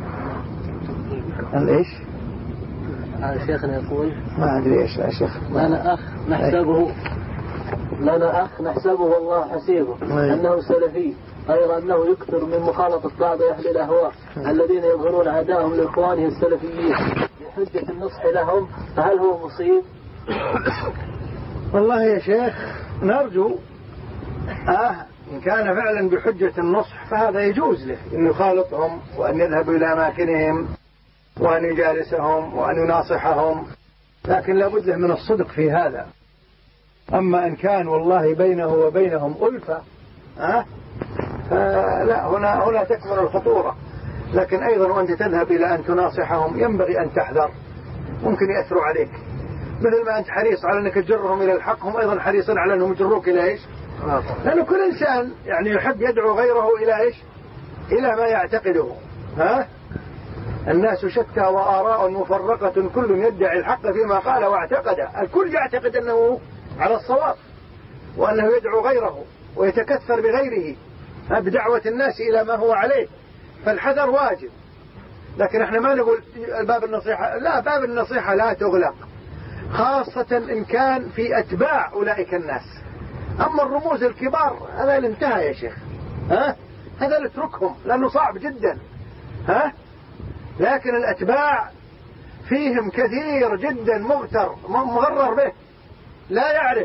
أن إيش؟ هذا شيخنا يقول ما أدري إيش يا شيخ. لنا أخ نحسبه لنا أخ نحسبه والله حسيبه أنه سلفي، غير أنه يكثر من مخالطة بعض أهل الأهواء الذين يظهرون عداءهم لإخوانه السلفيين بحجة النصح لهم فهل هو مصيب؟ والله يا شيخ نرجو آه إن كان فعلا بحجة النصح فهذا يجوز له أن يخالطهم وأن يذهب إلى أماكنهم وأن يجالسهم وأن يناصحهم، لكن لابد له من الصدق في هذا. أما إن كان والله بينه وبينهم ألفة أه؟ فلا هنا هنا تكمن الخطورة. لكن أيضا وأنت تذهب إلى أن تناصحهم ينبغي أن تحذر، ممكن يأثروا عليك، مثل ما أنت حريص على أنك تجرهم إلى الحق هم أيضا حريصين على أنهم يجروك إلى إيش؟ لأنه كل إنسان يعني يحب يدعو غيره إلى إيش؟ إلى ما يعتقده. ها؟ الناس شتى وآراء مفرقة كل يدعي الحق فيما قال واعتقد. الكل يعتقد أنه على الصواب وأنه يدعو غيره ويتكثر بغيره بدعوة الناس إلى ما هو عليه، فالحذر واجب. لكن احنا ما نقول باب النصيحة، لا، باب النصيحة لا تغلق، خاصة إن كان في أتباع أولئك الناس. أما الرموز الكبار هذا اللي انتهى يا شيخ، ها؟ هذا اللي اتركهم لأنه صعب جدا، ها؟ لكن الأتباع فيهم كثير جدا مغتر مغرر به لا يعرف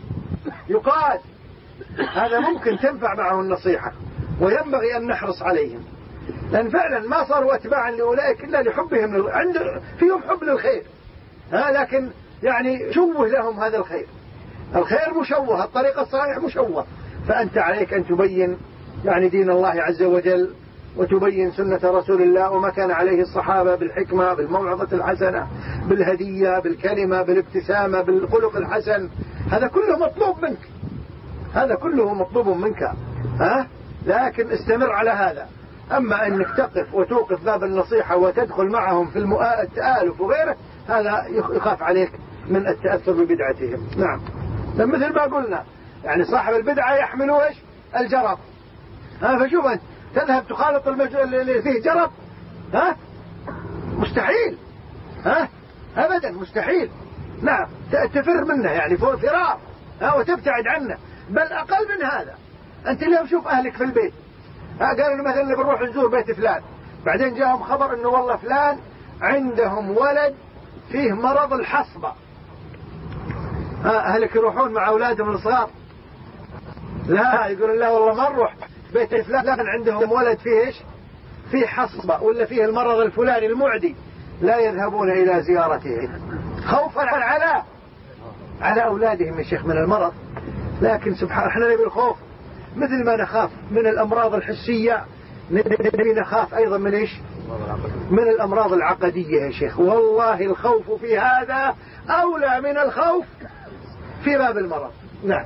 يقاد، هذا ممكن تنفع معه النصيحة وينبغي أن نحرص عليهم، لأن فعلا ما صاروا أتباعا لأولئك إلا لحبهم لل... عند فيهم حب للخير، ها؟ لكن يعني شوه لهم هذا الخير، الخير مشوه، الطريق الصحيح مشوه، فأنت عليك أن تبين يعني دين الله عز وجل وتبين سنة رسول الله وما كان عليه الصحابة بالحكمة بالموعظة الحسنة بالهدية بالكلمة بالابتسامة بالخلق الحسن، هذا كله مطلوب منك، هذا كله مطلوب منك، ها؟ لكن استمر على هذا. أما أنك تقف وتوقف باب النصيحة وتدخل معهم في التآلف وغيره هذا يخاف عليك من التأثر ببدعتهم. نعم، مثل ما قلنا يعني صاحب البدعة يحملوا إيش؟ الجرب، ها؟ فشوف أنت تذهب تخالط المجال اللي فيه جرب، ها؟ مستحيل، ها؟ أبدا مستحيل. نعم، تفر منه يعني فرار، ها؟ وتبتعد عنه، بل أقل من هذا. أنت اليوم شوف أهلك في البيت، ها؟ قالوا مثلا اللي بنروح نزور بيت فلان، بعدين جاءهم خبر إنه والله فلان عندهم ولد فيه مرض الحصبة، ها؟ أهلك يروحون مع أولادهم الصغار؟ لا، يقولون لا والله ما نروح بيت فلان عندهم ولد فيه إيش؟ فيه حصبة ولا فيه المرض الفلاني المعدي، لا يذهبون إلى زيارته خوفا على على أولادهم يا شيخ من المرض. لكن سبحان احنا نبي الخوف مثل ما نخاف من الأمراض الحسية نبي نخاف أيضا من إيش؟ من الأمراض العقدية يا شيخ. والله الخوف في هذا أولى من الخوف في باب المرض. نعم.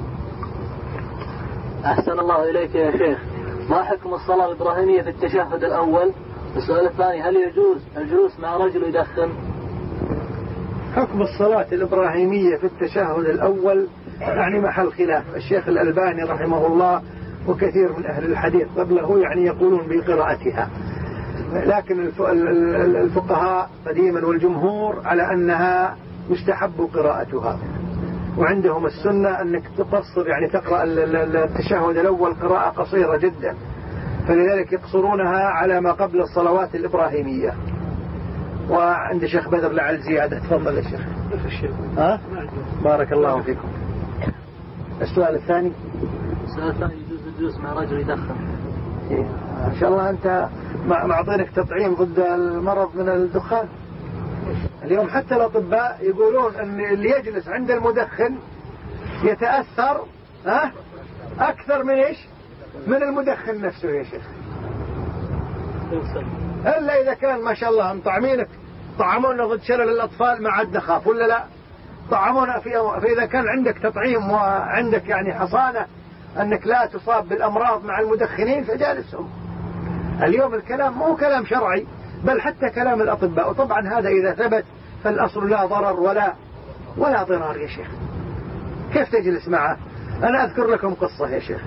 أحسن الله إليك يا شيخ، ما حكم الصلاة الإبراهيمية في التشهد الأول؟ السؤال الثاني، هل يجوز الجلوس مع رجل يدخن؟ حكم الصلاة الإبراهيمية في التشهد الأول يعني محل خلاف. الشيخ الألباني رحمه الله وكثير من أهل الحديث قبله يعني يقولون بقراءتها، لكن الفقهاء قديما والجمهور على أنها يستحب قراءتها، وعندهم السنة أنك تقصر يعني تقرأ التشهد الأول قراءة قصيرة جدا، فلذلك يقصرونها على ما قبل الصلوات الإبراهيمية. وعند شيخ بدر لعل زيادة. تفضل يا شيخ. ها؟ بارك الله فيكم. السؤال الثاني. السؤال الثاني، يجوز الجلوس مع رجل يدخن؟ إيه؟ إن شاء الله أنت معطينك تطعيم ضد المرض من الدخان. اليوم حتى الأطباء يقولون أن اللي يجلس عند المدخن يتأثر ها أكثر من إيش؟ من المدخن نفسه يا شيخ. إلا إذا كان ما شاء الله مطعمينك طعمونا ضد شلل الأطفال ما عاد نخاف ولا لا، طعمونا في فإذا كان عندك تطعيم وعندك يعني حصانة أنك لا تصاب بالأمراض مع المدخنين فجالسهم. اليوم الكلام مو كلام شرعي بل حتى كلام الأطباء، وطبعا هذا إذا ثبت فالأصل لا ضرر ولا ولا ضرار يا شيخ. كيف تجلس معه؟ أنا أذكر لكم قصة يا شيخ.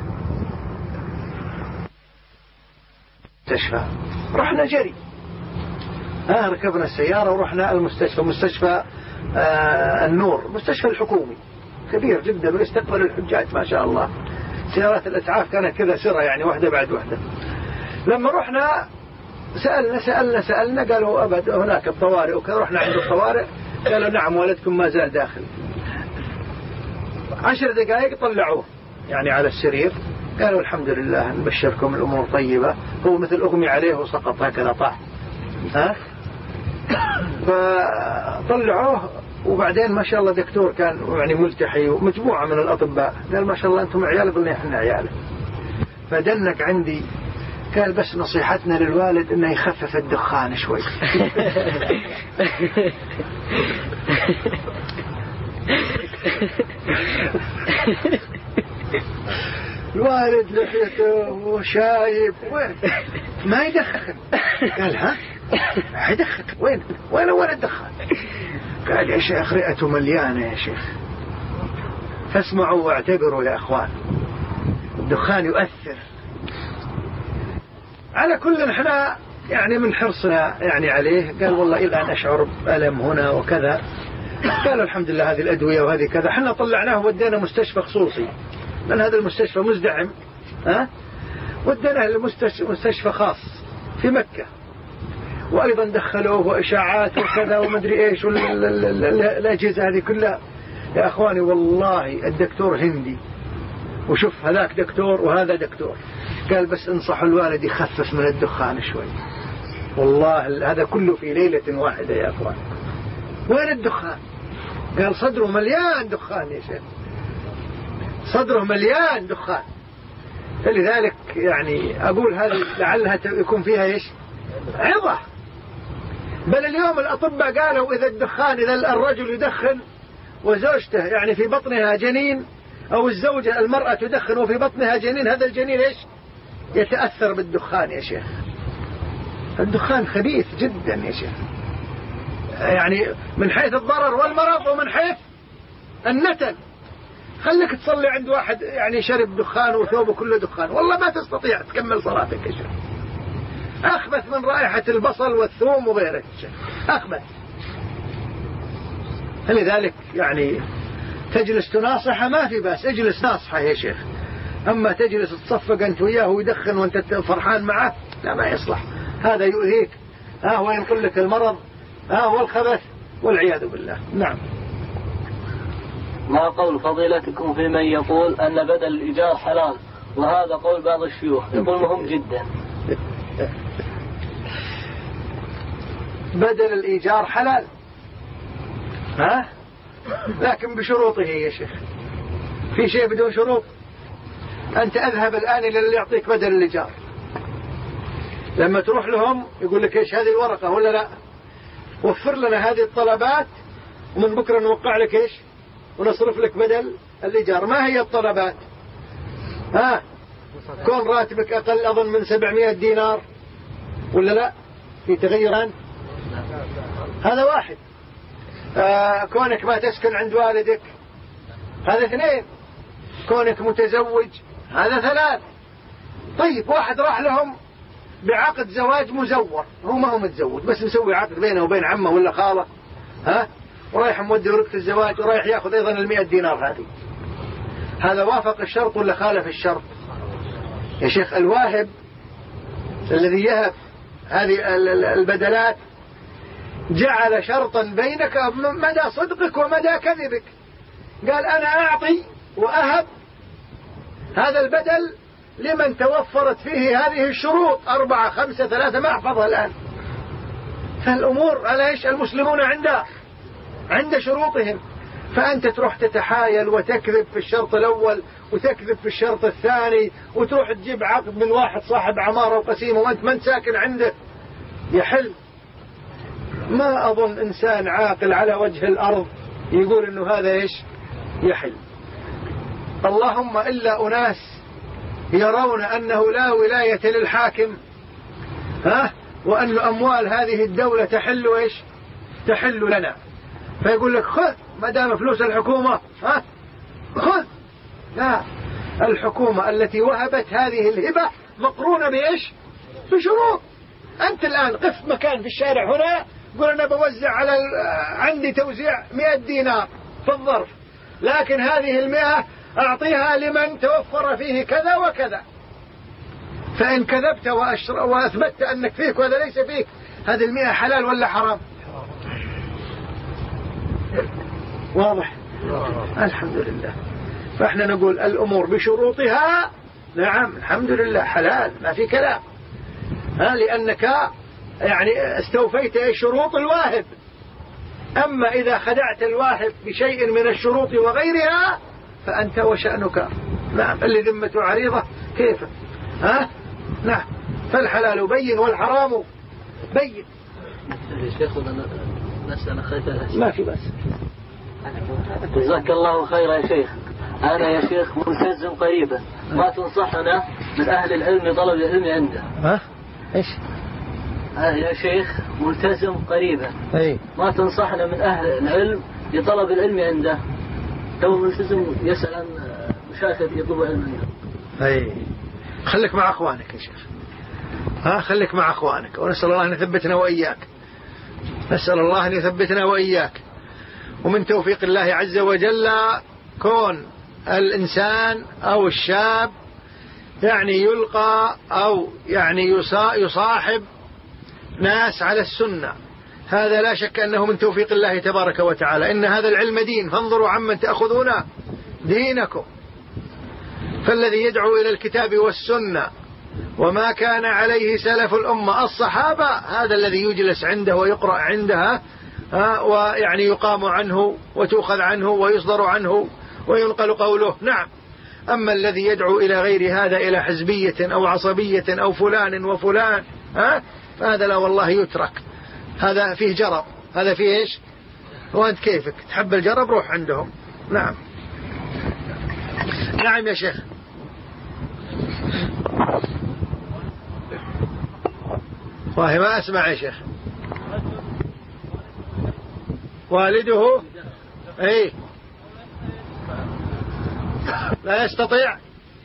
مستشفى رحنا جري، آه ركبنا السيارة ورحنا المستشفى، مستشفى آه النور، مستشفى الحكومي كبير جدا ويستقبل الحجاج ما شاء الله، سيارات الإسعاف كانت كذا سرة يعني واحدة بعد واحدة. لما رحنا سألنا سألنا سألنا قالوا أبد هناك الطوارئ وكذا. رحنا عند الطوارئ قالوا نعم ولدكم ما زال داخل. عشر دقائق طلعوه يعني على السرير، قالوا الحمد لله نبشركم الأمور طيبة. هو مثل أغمي عليه وسقط هكذا طاح. ها فطلعوه. وبعدين ما شاء الله دكتور كان يعني ملتحي ومجموعة من الأطباء قال ما شاء الله أنتم عيال. قلنا إحنا عيال. فدنك عندي قال بس نصيحتنا للوالد إنه يخفف الدخان شوي. الوالد لحيته وشايب وين ما يدخن. قال ها يدخن وين وين وين الدخان؟ قال يا شيخ رئته مليانة يا شيخ. فاسمعوا واعتبروا يا أخوان، الدخان يؤثر. على كل احنا يعني من حرصنا يعني عليه. قال والله إلا أن أشعر بألم هنا وكذا. قالوا الحمد لله هذه الأدوية وهذه كذا. حنا طلعناه ودينا مستشفى خصوصي لأن هذا المستشفى مزدحم. ها وديناه لمستشفى خاص في مكة، وأيضا دخلوه وإشاعات وكذا ومدري إيش والأجهزة هذه كلها. يا أخواني والله الدكتور هندي، وشوف هذاك دكتور وهذا دكتور. قال بس انصحوا الوالد يخفف من الدخان شوي. والله هذا كله في ليلة واحدة يا أخوان. وين الدخان؟ قال صدره مليان دخان يا شيخ، صدره مليان دخان. فلذلك يعني أقول هذه لعلها يكون فيها إيش عظة. بل اليوم الأطباء قالوا إذا الدخان إذا الرجل يدخن وزوجته يعني في بطنها جنين، أو الزوجة المرأة تدخن وفي بطنها جنين، هذا الجنين إيش يتأثر بالدخان يا شيخ. الدخان خبيث جدا يا شيخ، يعني من حيث الضرر والمرض ومن حيث النتن. خليك تصلي عند واحد يعني شرب دخان وثوبه كله دخان، والله ما تستطيع تكمل صلاتك يا شيخ. أخبث من رائحة البصل والثوم وغيره، أخبث. فلذلك يعني تجلس تناصحه ما في بأس، اجلس ناصحه يا شيخ. أما تجلس تصفق أنت وياه ويدخن وأنت فرحان معه، لا ما يصلح. هذا يؤذيك ها وينقل لك المرض ها والخبث والعياذ بالله. نعم. ما قول فضيلتكم في من يقول أن بدل الإيجار حلال، وهذا قول بعض الشيوخ يقول مهم جدا. بدل الإيجار حلال ها لكن بشروطه يا شيخ. في شيء بدون شروط؟ أنت أذهب الآن إلى اللي يعطيك بدل الإيجار، لما تروح لهم يقول لك إيش هذه الورقة ولا لا، وفر لنا هذه الطلبات ومن بكرة نوقع لك إيش ونصرف لك بدل الإيجار. ما هي الطلبات؟ ها كون راتبك أقل أظن من سبعمائة دينار ولا لا، في تغيران. هذا واحد. آه كونك ما تسكن عند والدك، هذا اثنين. كونك متزوج، هذا ثلاث. طيب واحد راح لهم بعقد زواج مزور، هو ما هو متزوج بس مسوي عقد بينه وبين عمه ولا خاله، ها ورايح مودي ورقة الزواج ورايح ياخذ ايضا المئة دينار هذه. هذا وافق الشرط ولا خالف الشرط يا شيخ؟ الواهب الذي يهب هذه البدلات جعل شرطا بينك مدى صدقك ومدى كذبك. قال أنا أعطي وأهب هذا البدل لمن توفرت فيه هذه الشروط أربعة خمسة ثلاثة ما أحفظها الآن. فالأمور على إيش؟ المسلمون عند عند شروطهم. فأنت تروح تتحايل وتكذب في الشرط الأول وتكذب في الشرط الثاني وتروح تجيب عقد من واحد صاحب عمارة وقسيم وأنت من ساكن عنده يحل. ما أظن إنسان عاقل على وجه الأرض يقول إنه هذا إيش يحل. اللهم إلا أناس يرون أنه لا ولاية للحاكم، ها وأن أموال هذه الدولة تحل إيش تحل لنا، فيقول لك خذ ما دام فلوس الحكومة ها خذ. لا، الحكومة التي وهبت هذه الهبة مقرونة بإيش بشروط. أنت الآن قف مكان في الشارع هنا قل أنا بوزع على عندي توزيع مئة دينار في الظرف، لكن هذه المئة أعطيها لمن توفر فيه كذا وكذا. فإن كذبت وأثبتت أنك فيك وهذا ليس فيك، هذه المئة حلال ولا حرام؟ واضح؟ الحمد لله. فإحنا نقول الأمور بشروطها، نعم الحمد لله حلال ما في كلام، ها لأنك يعني استوفيت شروط الواهب. أما إذا خدعت الواهب بشيء من الشروط وغيرها فأنت وشأنك. نعم اللي ذمته عريضة كيف؟ ها؟ نعم. فالحلال بين والحرام بين. ما في بس. جزاك الله خيرا يا شيخ. أنا يا شيخ ملتزم قريبا، ما تنصحنا من أهل العلم طلب العلم عنده؟ ها؟ إيش؟ يا شيخ ملتزم قريبا، أي. ما تنصحنا من أهل العلم لطلب العلم عنده؟ تو ملتزم يسأل عن مشاهد يطلب علم عنده. أي. خليك مع أخوانك يا شيخ، ها خليك مع أخوانك، ونسأل الله أن يثبتنا وإياك، نسأل الله أن يثبتنا وإياك. ومن توفيق الله عز وجل كون الإنسان أو الشاب يعني يلقى أو يعني يصاحب ناس على السنة، هذا لا شك أنه من توفيق الله تبارك وتعالى. إن هذا العلم دين، فانظروا عمن تأخذون دينكم. فالذي يدعو إلى الكتاب والسنة وما كان عليه سلف الأمة الصحابة، هذا الذي يجلس عنده ويقرأ عندها ويعني يقام عنه وتؤخذ عنه ويصدر عنه وينقل قوله. نعم. أما الذي يدعو إلى غير هذا، إلى حزبية أو عصبية أو فلان وفلان، ها فهذا لا والله يترك، هذا فيه جرب، هذا فيه إيش؟ وأنت كيفك تحب الجرب روح عندهم. نعم. نعم يا شيخ. والله ما أسمع يا شيخ. والده اي لا يستطيع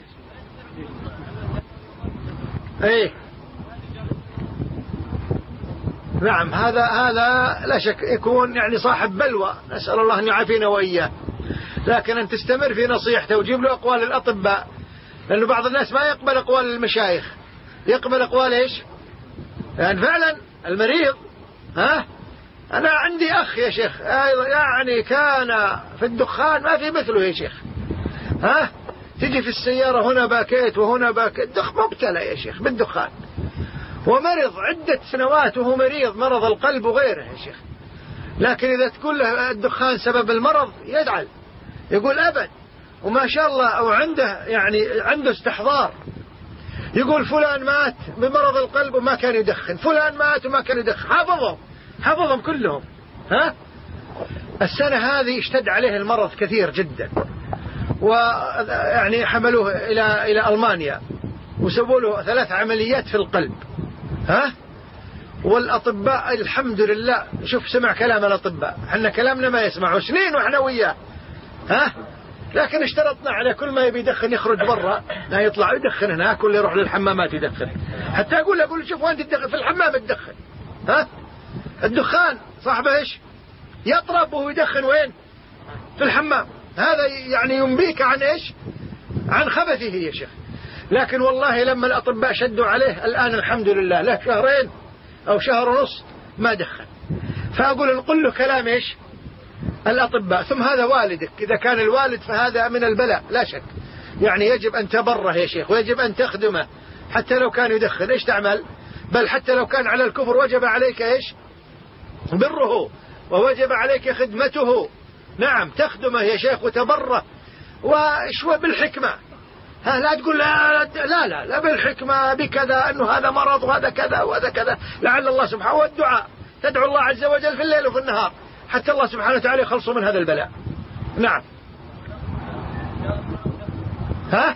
اي نعم. هذا هذا لا شك يكون يعني صاحب بلوى، نسأل الله أن يعافينا وإياه. لكن أن تستمر في نصيحته وجيب له أقوال الأطباء، لأنه بعض الناس ما يقبل أقوال المشايخ، يقبل أقوال إيش؟ يعني فعلا المريض. ها أنا عندي أخ يا شيخ يعني كان في الدخان ما في مثله يا شيخ، ها تجي في السيارة هنا باكيت وهنا باكيت، مبتلى يا شيخ بالدخان، ومرض عدة سنوات وهو مريض مرض القلب وغيره يا شيخ. لكن إذا تقول له الدخان سبب المرض يدعل، يقول أبد، وما شاء الله أو عنده يعني عنده استحضار، يقول فلان مات بمرض القلب وما كان يدخن، فلان مات وما كان يدخن، حافظهم حفظهم كلهم. ها السنة هذه اشتد عليه المرض كثير جدا، ويعني حملوه إلى إلى ألمانيا وسووا له ثلاث عمليات في القلب. ها والأطباء الحمد لله، شوف سمع كلام الأطباء، احنا كلامنا ما يسمعوا سنين واحنا وياه. ها لكن اشترطنا على كل ما يبي يدخن يخرج برا، لا يطلع يدخن هناك ولا يروح للحمامات يدخن، حتى أقول أقول شوف وين تدخن في الحمام تدخن. ها الدخان صاحبه ايش يطرب وهو يدخن وين؟ في الحمام. هذا يعني ينبيك عن ايش؟ عن خبثه يا شيخ. لكن والله لما الأطباء شدوا عليه الآن الحمد لله له شهرين أو شهر ونص ما دخن. فأقول نقول له كلام ايش؟ الأطباء. ثم هذا والدك، إذا كان الوالد فهذا من البلاء لا شك، يعني يجب أن تبره يا شيخ، ويجب أن تخدمه حتى لو كان يدخن. ايش تعمل؟ بل حتى لو كان على الكفر وجب عليك ايش؟ بره، ووجب عليك خدمته. نعم تخدمه يا شيخ وتبره، وشوى بالحكمة. ها لا تقول لا لا لا, لا بالحكمة بكذا أنه هذا مرض وهذا كذا وهذا كذا، لعل الله سبحانه، والدعاء تدعو الله عز وجل في الليل وفي النهار حتى الله سبحانه وتعالى يخلصه من هذا البلاء. نعم. ها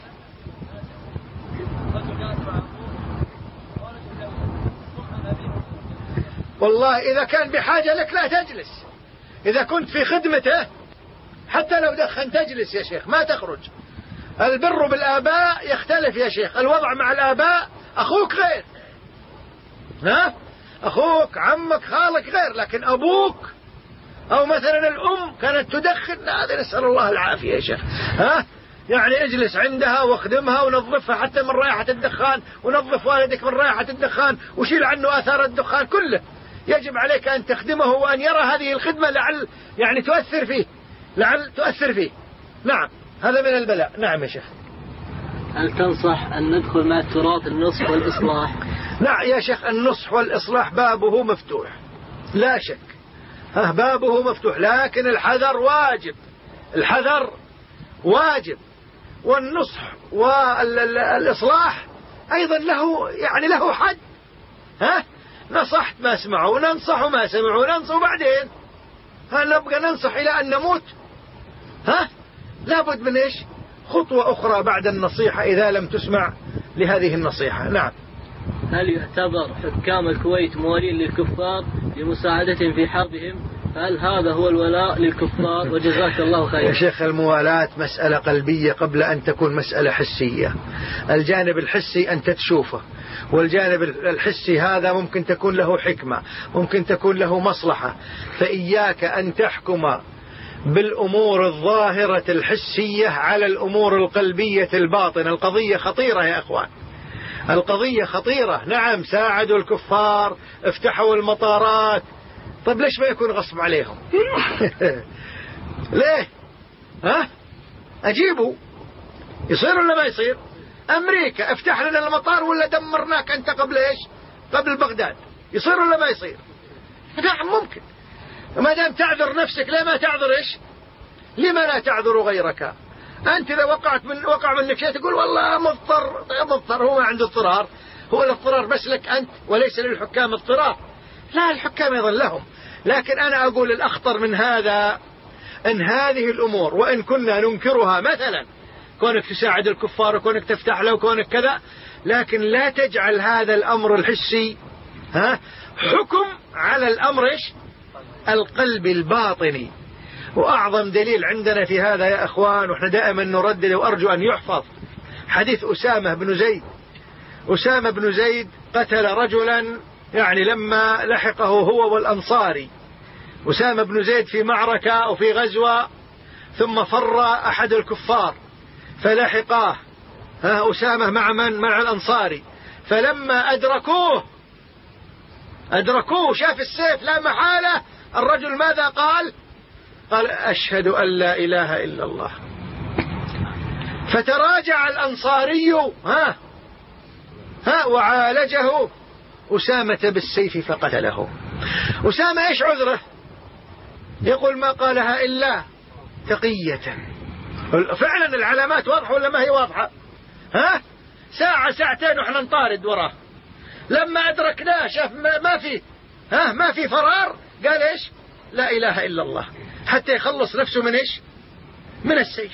والله إذا كان بحاجة لك لا تجلس، إذا كنت في خدمته حتى لو دخن تجلس يا شيخ ما تخرج. البر بالآباء يختلف يا شيخ، الوضع مع الآباء أخوك غير، ها أخوك عمك خالك غير، لكن أبوك أو مثلا الأم كانت تدخن، هذا نسأل الله العافية يا شيخ. ها يعني اجلس عندها واخدمها ونظفها حتى من رائحة الدخان، ونظف والدك من رائحة الدخان، وشيل عنه آثار الدخان كله. يجب عليك أن تخدمه وأن يرى هذه الخدمة لعل يعني تؤثر فيه، لعل تؤثر فيه. نعم هذا من البلاء. نعم يا شيخ. هل تنصح أن ندخل مع التراث النصح والإصلاح؟ نعم يا شيخ، النصح والإصلاح بابه مفتوح لا شك، ها بابه مفتوح، لكن الحذر واجب، الحذر واجب. والنصح والإصلاح أيضا له يعني له حد. ها نصحت ما سمعوا، ننصح ما سمعوا، ننصح وبعدين ها نبقى ننصح إلى أن نموت؟ ها لابد من إيش؟ خطوة أخرى بعد النصيحة إذا لم تسمع لهذه النصيحة. نعم. هل يعتبر حكام الكويت موالين للكفار لمساعدتهم في حربهم؟ هل هذا هو الولاء للكفار؟ وجزاك الله خير. يا شيخ الموالاة مسألة قلبية قبل أن تكون مسألة حسية. الجانب الحسي أنت تشوفه، والجانب الحسي هذا ممكن تكون له حكمة، ممكن تكون له مصلحة. فإياك أن تحكم بالأمور الظاهرة الحسية على الأمور القلبية الباطنة. القضية خطيرة يا أخوان، القضية خطيرة. نعم ساعدوا الكفار، افتحوا المطارات، طيب ليش ما يكون غصب عليهم؟ ليه؟ ها أجيبوا، يصير ولا ما يصير؟ أمريكا افتح لنا المطار ولا دمرناك أنت قبل إيش؟ قبل بغداد، يصير ولا ما يصير؟ نعم ممكن. ما دام تعذر نفسك ليه ما تعذر إيش؟ لما لا تعذر غيرك؟ أنت إذا وقعت من وقع منك شيء تقول والله مضطر، مضطر، هو ما عنده اضطرار، هو الاضطرار بس لك أنت وليس للحكام اضطرار. لا، الحكام أيضا لهم. لكن أنا أقول الأخطر من هذا أن هذه الأمور وإن كنا ننكرها، مثلا كونك تساعد الكفار وكونك تفتح له وكونك كذا، لكن لا تجعل هذا الأمر الحسي ها حكم على الأمر إيش؟ القلب الباطني. وأعظم دليل عندنا في هذا يا أخوان، وإحنا دائما نردد وأرجو أن يحفظ، حديث أسامة بن زيد. أسامة بن زيد قتل رجلا يعني لما لحقه هو والأنصاري. أسامة بن زيد في معركة أو في غزوة، ثم فر أحد الكفار فلحقاه ها أسامة مع من؟ مع الأنصاري. فلما أدركوه أدركوه شاف السيف لا محالة، الرجل ماذا قال؟ قال أشهد أن لا إله إلا الله. فتراجع الأنصاري ها ها وعالجه أسامة بالسيف فقتله. أسامة إيش عذره؟ يقول ما قالها إلا تقية. فعلا العلامات واضحة ولا ما هي واضحة؟ ها ساعة ساعتين وإحنا نطارد وراه، لما أدركناه شاف ما في ها ما في فرار، قال إيش؟ لا إله إلا الله، حتى يخلص نفسه من إيش؟ من السيف.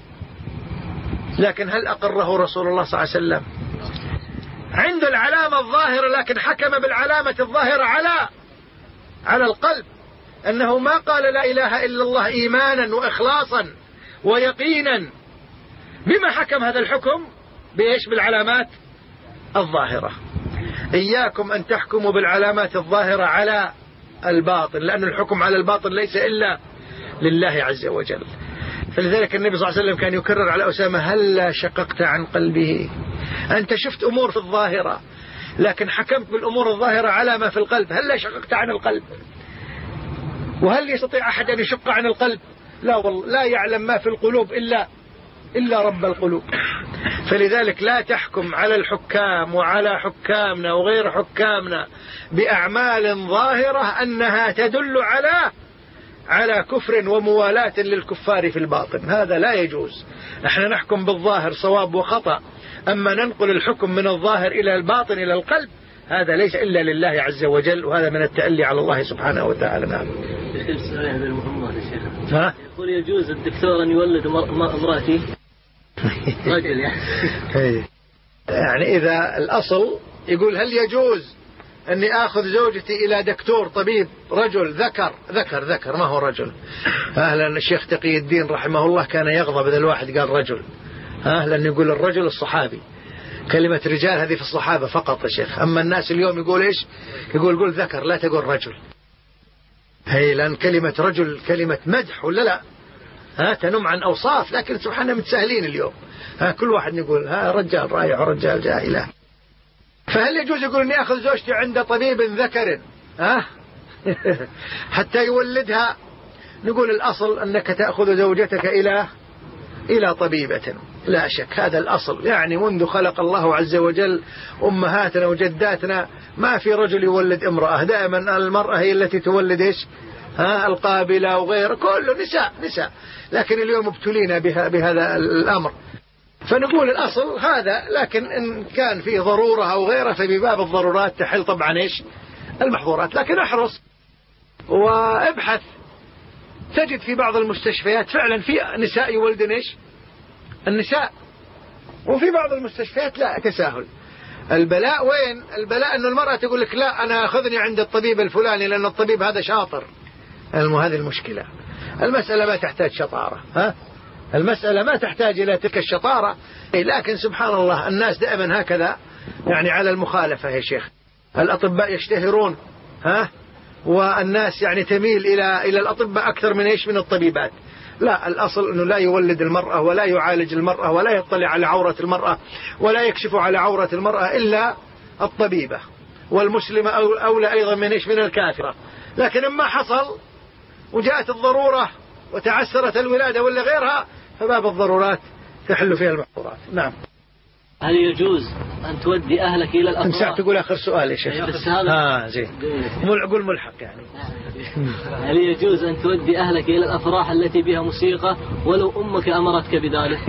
لكن هل أقره رسول الله صلى الله عليه وسلم؟ عنده العلامة الظاهرة، لكن حكم بالعلامة الظاهرة على على القلب، أنه ما قال لا إله إلا الله إيمانا وإخلاصا ويقينا. بما حكم هذا الحكم؟ بإيش؟ بالعلامات الظاهرة. إياكم أن تحكموا بالعلامات الظاهرة على الباطن، لأن الحكم على الباطن ليس إلا لله عز وجل. فلذلك النبي صلى الله عليه وسلم كان يكرر على أسامة هل شققت عن قلبه؟ أنت شفت أمور في الظاهرة لكن حكمت بالأمور الظاهرة على ما في القلب، هل شققت عن القلب؟ وهل يستطيع أحد أن يشق عن القلب؟ لا والله، لا يعلم ما في القلوب إلا إلا رب القلوب. فلذلك لا تحكم على الحكام وعلى حكامنا وغير حكامنا بأعمال ظاهرة أنها تدل على على كفر وموالاة للكفار في الباطن، هذا لا يجوز. نحن نحكم بالظاهر صواب وخطأ، أما ننقل الحكم من الظاهر إلى الباطن إلى القلب هذا ليس إلا لله عز وجل، وهذا من التألي على الله سبحانه وتعالى. نعم. ها؟ يقول يجوز الدكتور أن يولد امرأتي رجل يعني. يعني إذا الأصل يقول هل يجوز أني أخذ زوجتي إلى دكتور طبيب رجل ذكر ذكر ذكر ما هو رجل. أهلا الشيخ تقي الدين رحمه الله كان يغضب إذا الواحد قال رجل، ها لأنه يقول الرجل الصحابي، كلمة رجال هذه في الصحابة فقط يا شيخ. أما الناس اليوم يقول إيش؟ يقول قول ذكر لا تقول رجل. هي لأن كلمة رجل كلمة مدح ولا لا؟ ها تنم عن أوصاف، لكن سبحانه متساهلين اليوم. ها كل واحد يقول ها رجال رايح ورجال جاي له. فهل يجوز يقول إني أخذ زوجتي عند طبيب ذكر ها حتى يولدها؟ نقول الأصل أنك تأخذ زوجتك إلى إلى طبيبة، لا شك هذا الأصل. يعني منذ خلق الله عز وجل أمهاتنا وجداتنا ما في رجل يولد امرأة، دائما المرأة هي التي تولد إيش؟ ها القابلة وغيره، كله نساء نساء. لكن اليوم ابتلينا بها بهذا الأمر، فنقول الأصل هذا. لكن إن كان في ضرورة أو غيره فبباب الضرورات تحل طبعا إيش؟ المحظورات. لكن احرص وابحث، تجد في بعض المستشفيات فعلا في نساء يولدن إيش؟ النساء، وفي بعض المستشفيات لا تساهل. البلاء وين؟ البلاء أن المرأة تقول لك لا أنا أخذني عند الطبيب الفلاني لأن الطبيب هذا شاطر. هذه المشكلة. المسألة ما تحتاج شطارة، ها؟ المسألة ما تحتاج إلى تلك الشطارة، لكن سبحان الله الناس دائما هكذا يعني على المخالفة يا شيخ. الأطباء يشتهرون، ها؟ والناس يعني تميل إلى إلى الأطباء أكثر من إيش؟ من الطبيبات. لا، الأصل أنه لا يولد المرأة ولا يعالج المرأة ولا يطلع على عورة المرأة ولا يكشف على عورة المرأة إلا الطبيبة، والمسلمة أولى أيضا من إيش؟ من الكافرة. لكن إما حصل وجاءت الضرورة وتعسرت الولادة ولا غيرها فباب الضرورات تحل فيها المحظورات. نعم. هل يجوز أن تودي أهلك إلى الأفراح؟ تمسح تقول آخر سؤال يا شيخ. بس هذا آه زين. قول ملحق يعني. هل يجوز أن تودي أهلك إلى الأفراح التي بها موسيقى ولو أمك أمرتك بذلك؟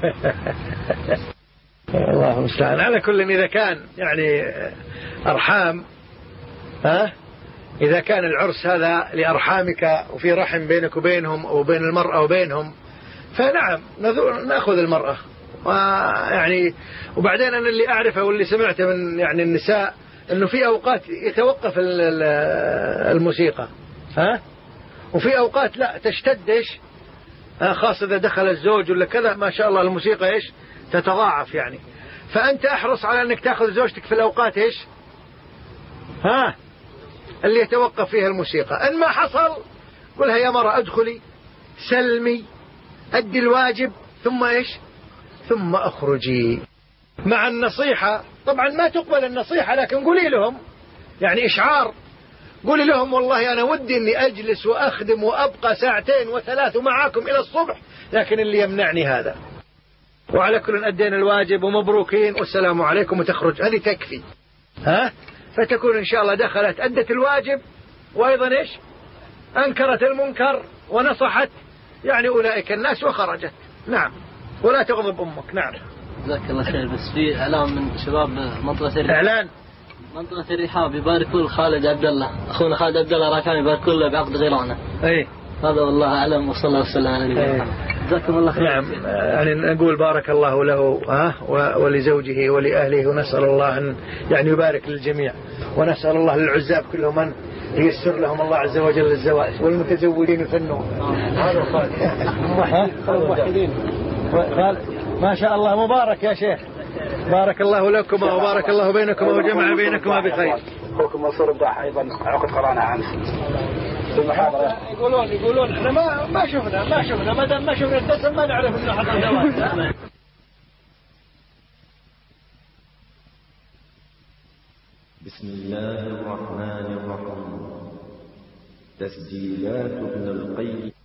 الله المستعان. على كل إذا كان يعني أرحام، ها إذا كان العرس هذا لأرحامك وفي رحم بينك وبينهم وبين المرأة وبينهم فنعم نأخذ المرأة. ويعني وبعدين أنا اللي أعرفه واللي سمعته من يعني النساء أنه في أوقات يتوقف الموسيقى، ها وفي أوقات لا تشتدش، خاصة إذا دخل الزوج ولا كذا ما شاء الله الموسيقى إيش تتضاعف يعني. فأنت أحرص على أنك تأخذ زوجتك في الأوقات إيش ها اللي يتوقف فيها الموسيقى. إن ما حصل قلها يا مرة أدخلي سلمي أدي الواجب ثم إيش ثم أخرجي مع النصيحة. طبعا ما تقبل النصيحة لكن قولي لهم يعني إشعار، قولي لهم والله أنا ودي أني أجلس وأخدم وأبقى ساعتين وثلاث معاكم إلى الصبح لكن اللي يمنعني هذا، وعلى كل أدينا الواجب ومبروكين والسلام عليكم وتخرج. هذه تكفي، ها فتكون إن شاء الله دخلت أدت الواجب وأيضا إيش أنكرت المنكر ونصحت يعني أولئك الناس وخرجت. نعم ولا تغضب أمك. نعم جزاك الله خير. بس في إعلان من شباب منطقة الرحاب، إعلان منطقة الرحاب يباركوا لخالد عبد الله، أخونا خالد عبد الله راكان يباركوا له بعقد غيرانه. أي هذا والله أعلم وصلى الله وسلم على نبينا محمد. جزاكم الله خير. نعم يعني نقول بارك الله له ها ولزوجه ولأهله، ونسأل الله أن يعني يبارك للجميع، ونسأل الله للعزاب كلهم أن ييسر لهم الله عز وجل الزواج، والمتزوجين يفنوا. هذا خالد ما شاء الله مبارك يا شيخ، بارك الله لكما وبارك الله بينكما وجمع بينكما بخير. أخوكم منصور الضاح أيضا عقد قرانا عنه في المحاضرة. يقولون يقولون احنا ما ما شفنا ما شفنا ما دام ما شفنا الدسم ما نعرف انه حصل زواج. بسم الله الرحمن الرحيم. تسجيلات ابن القيم.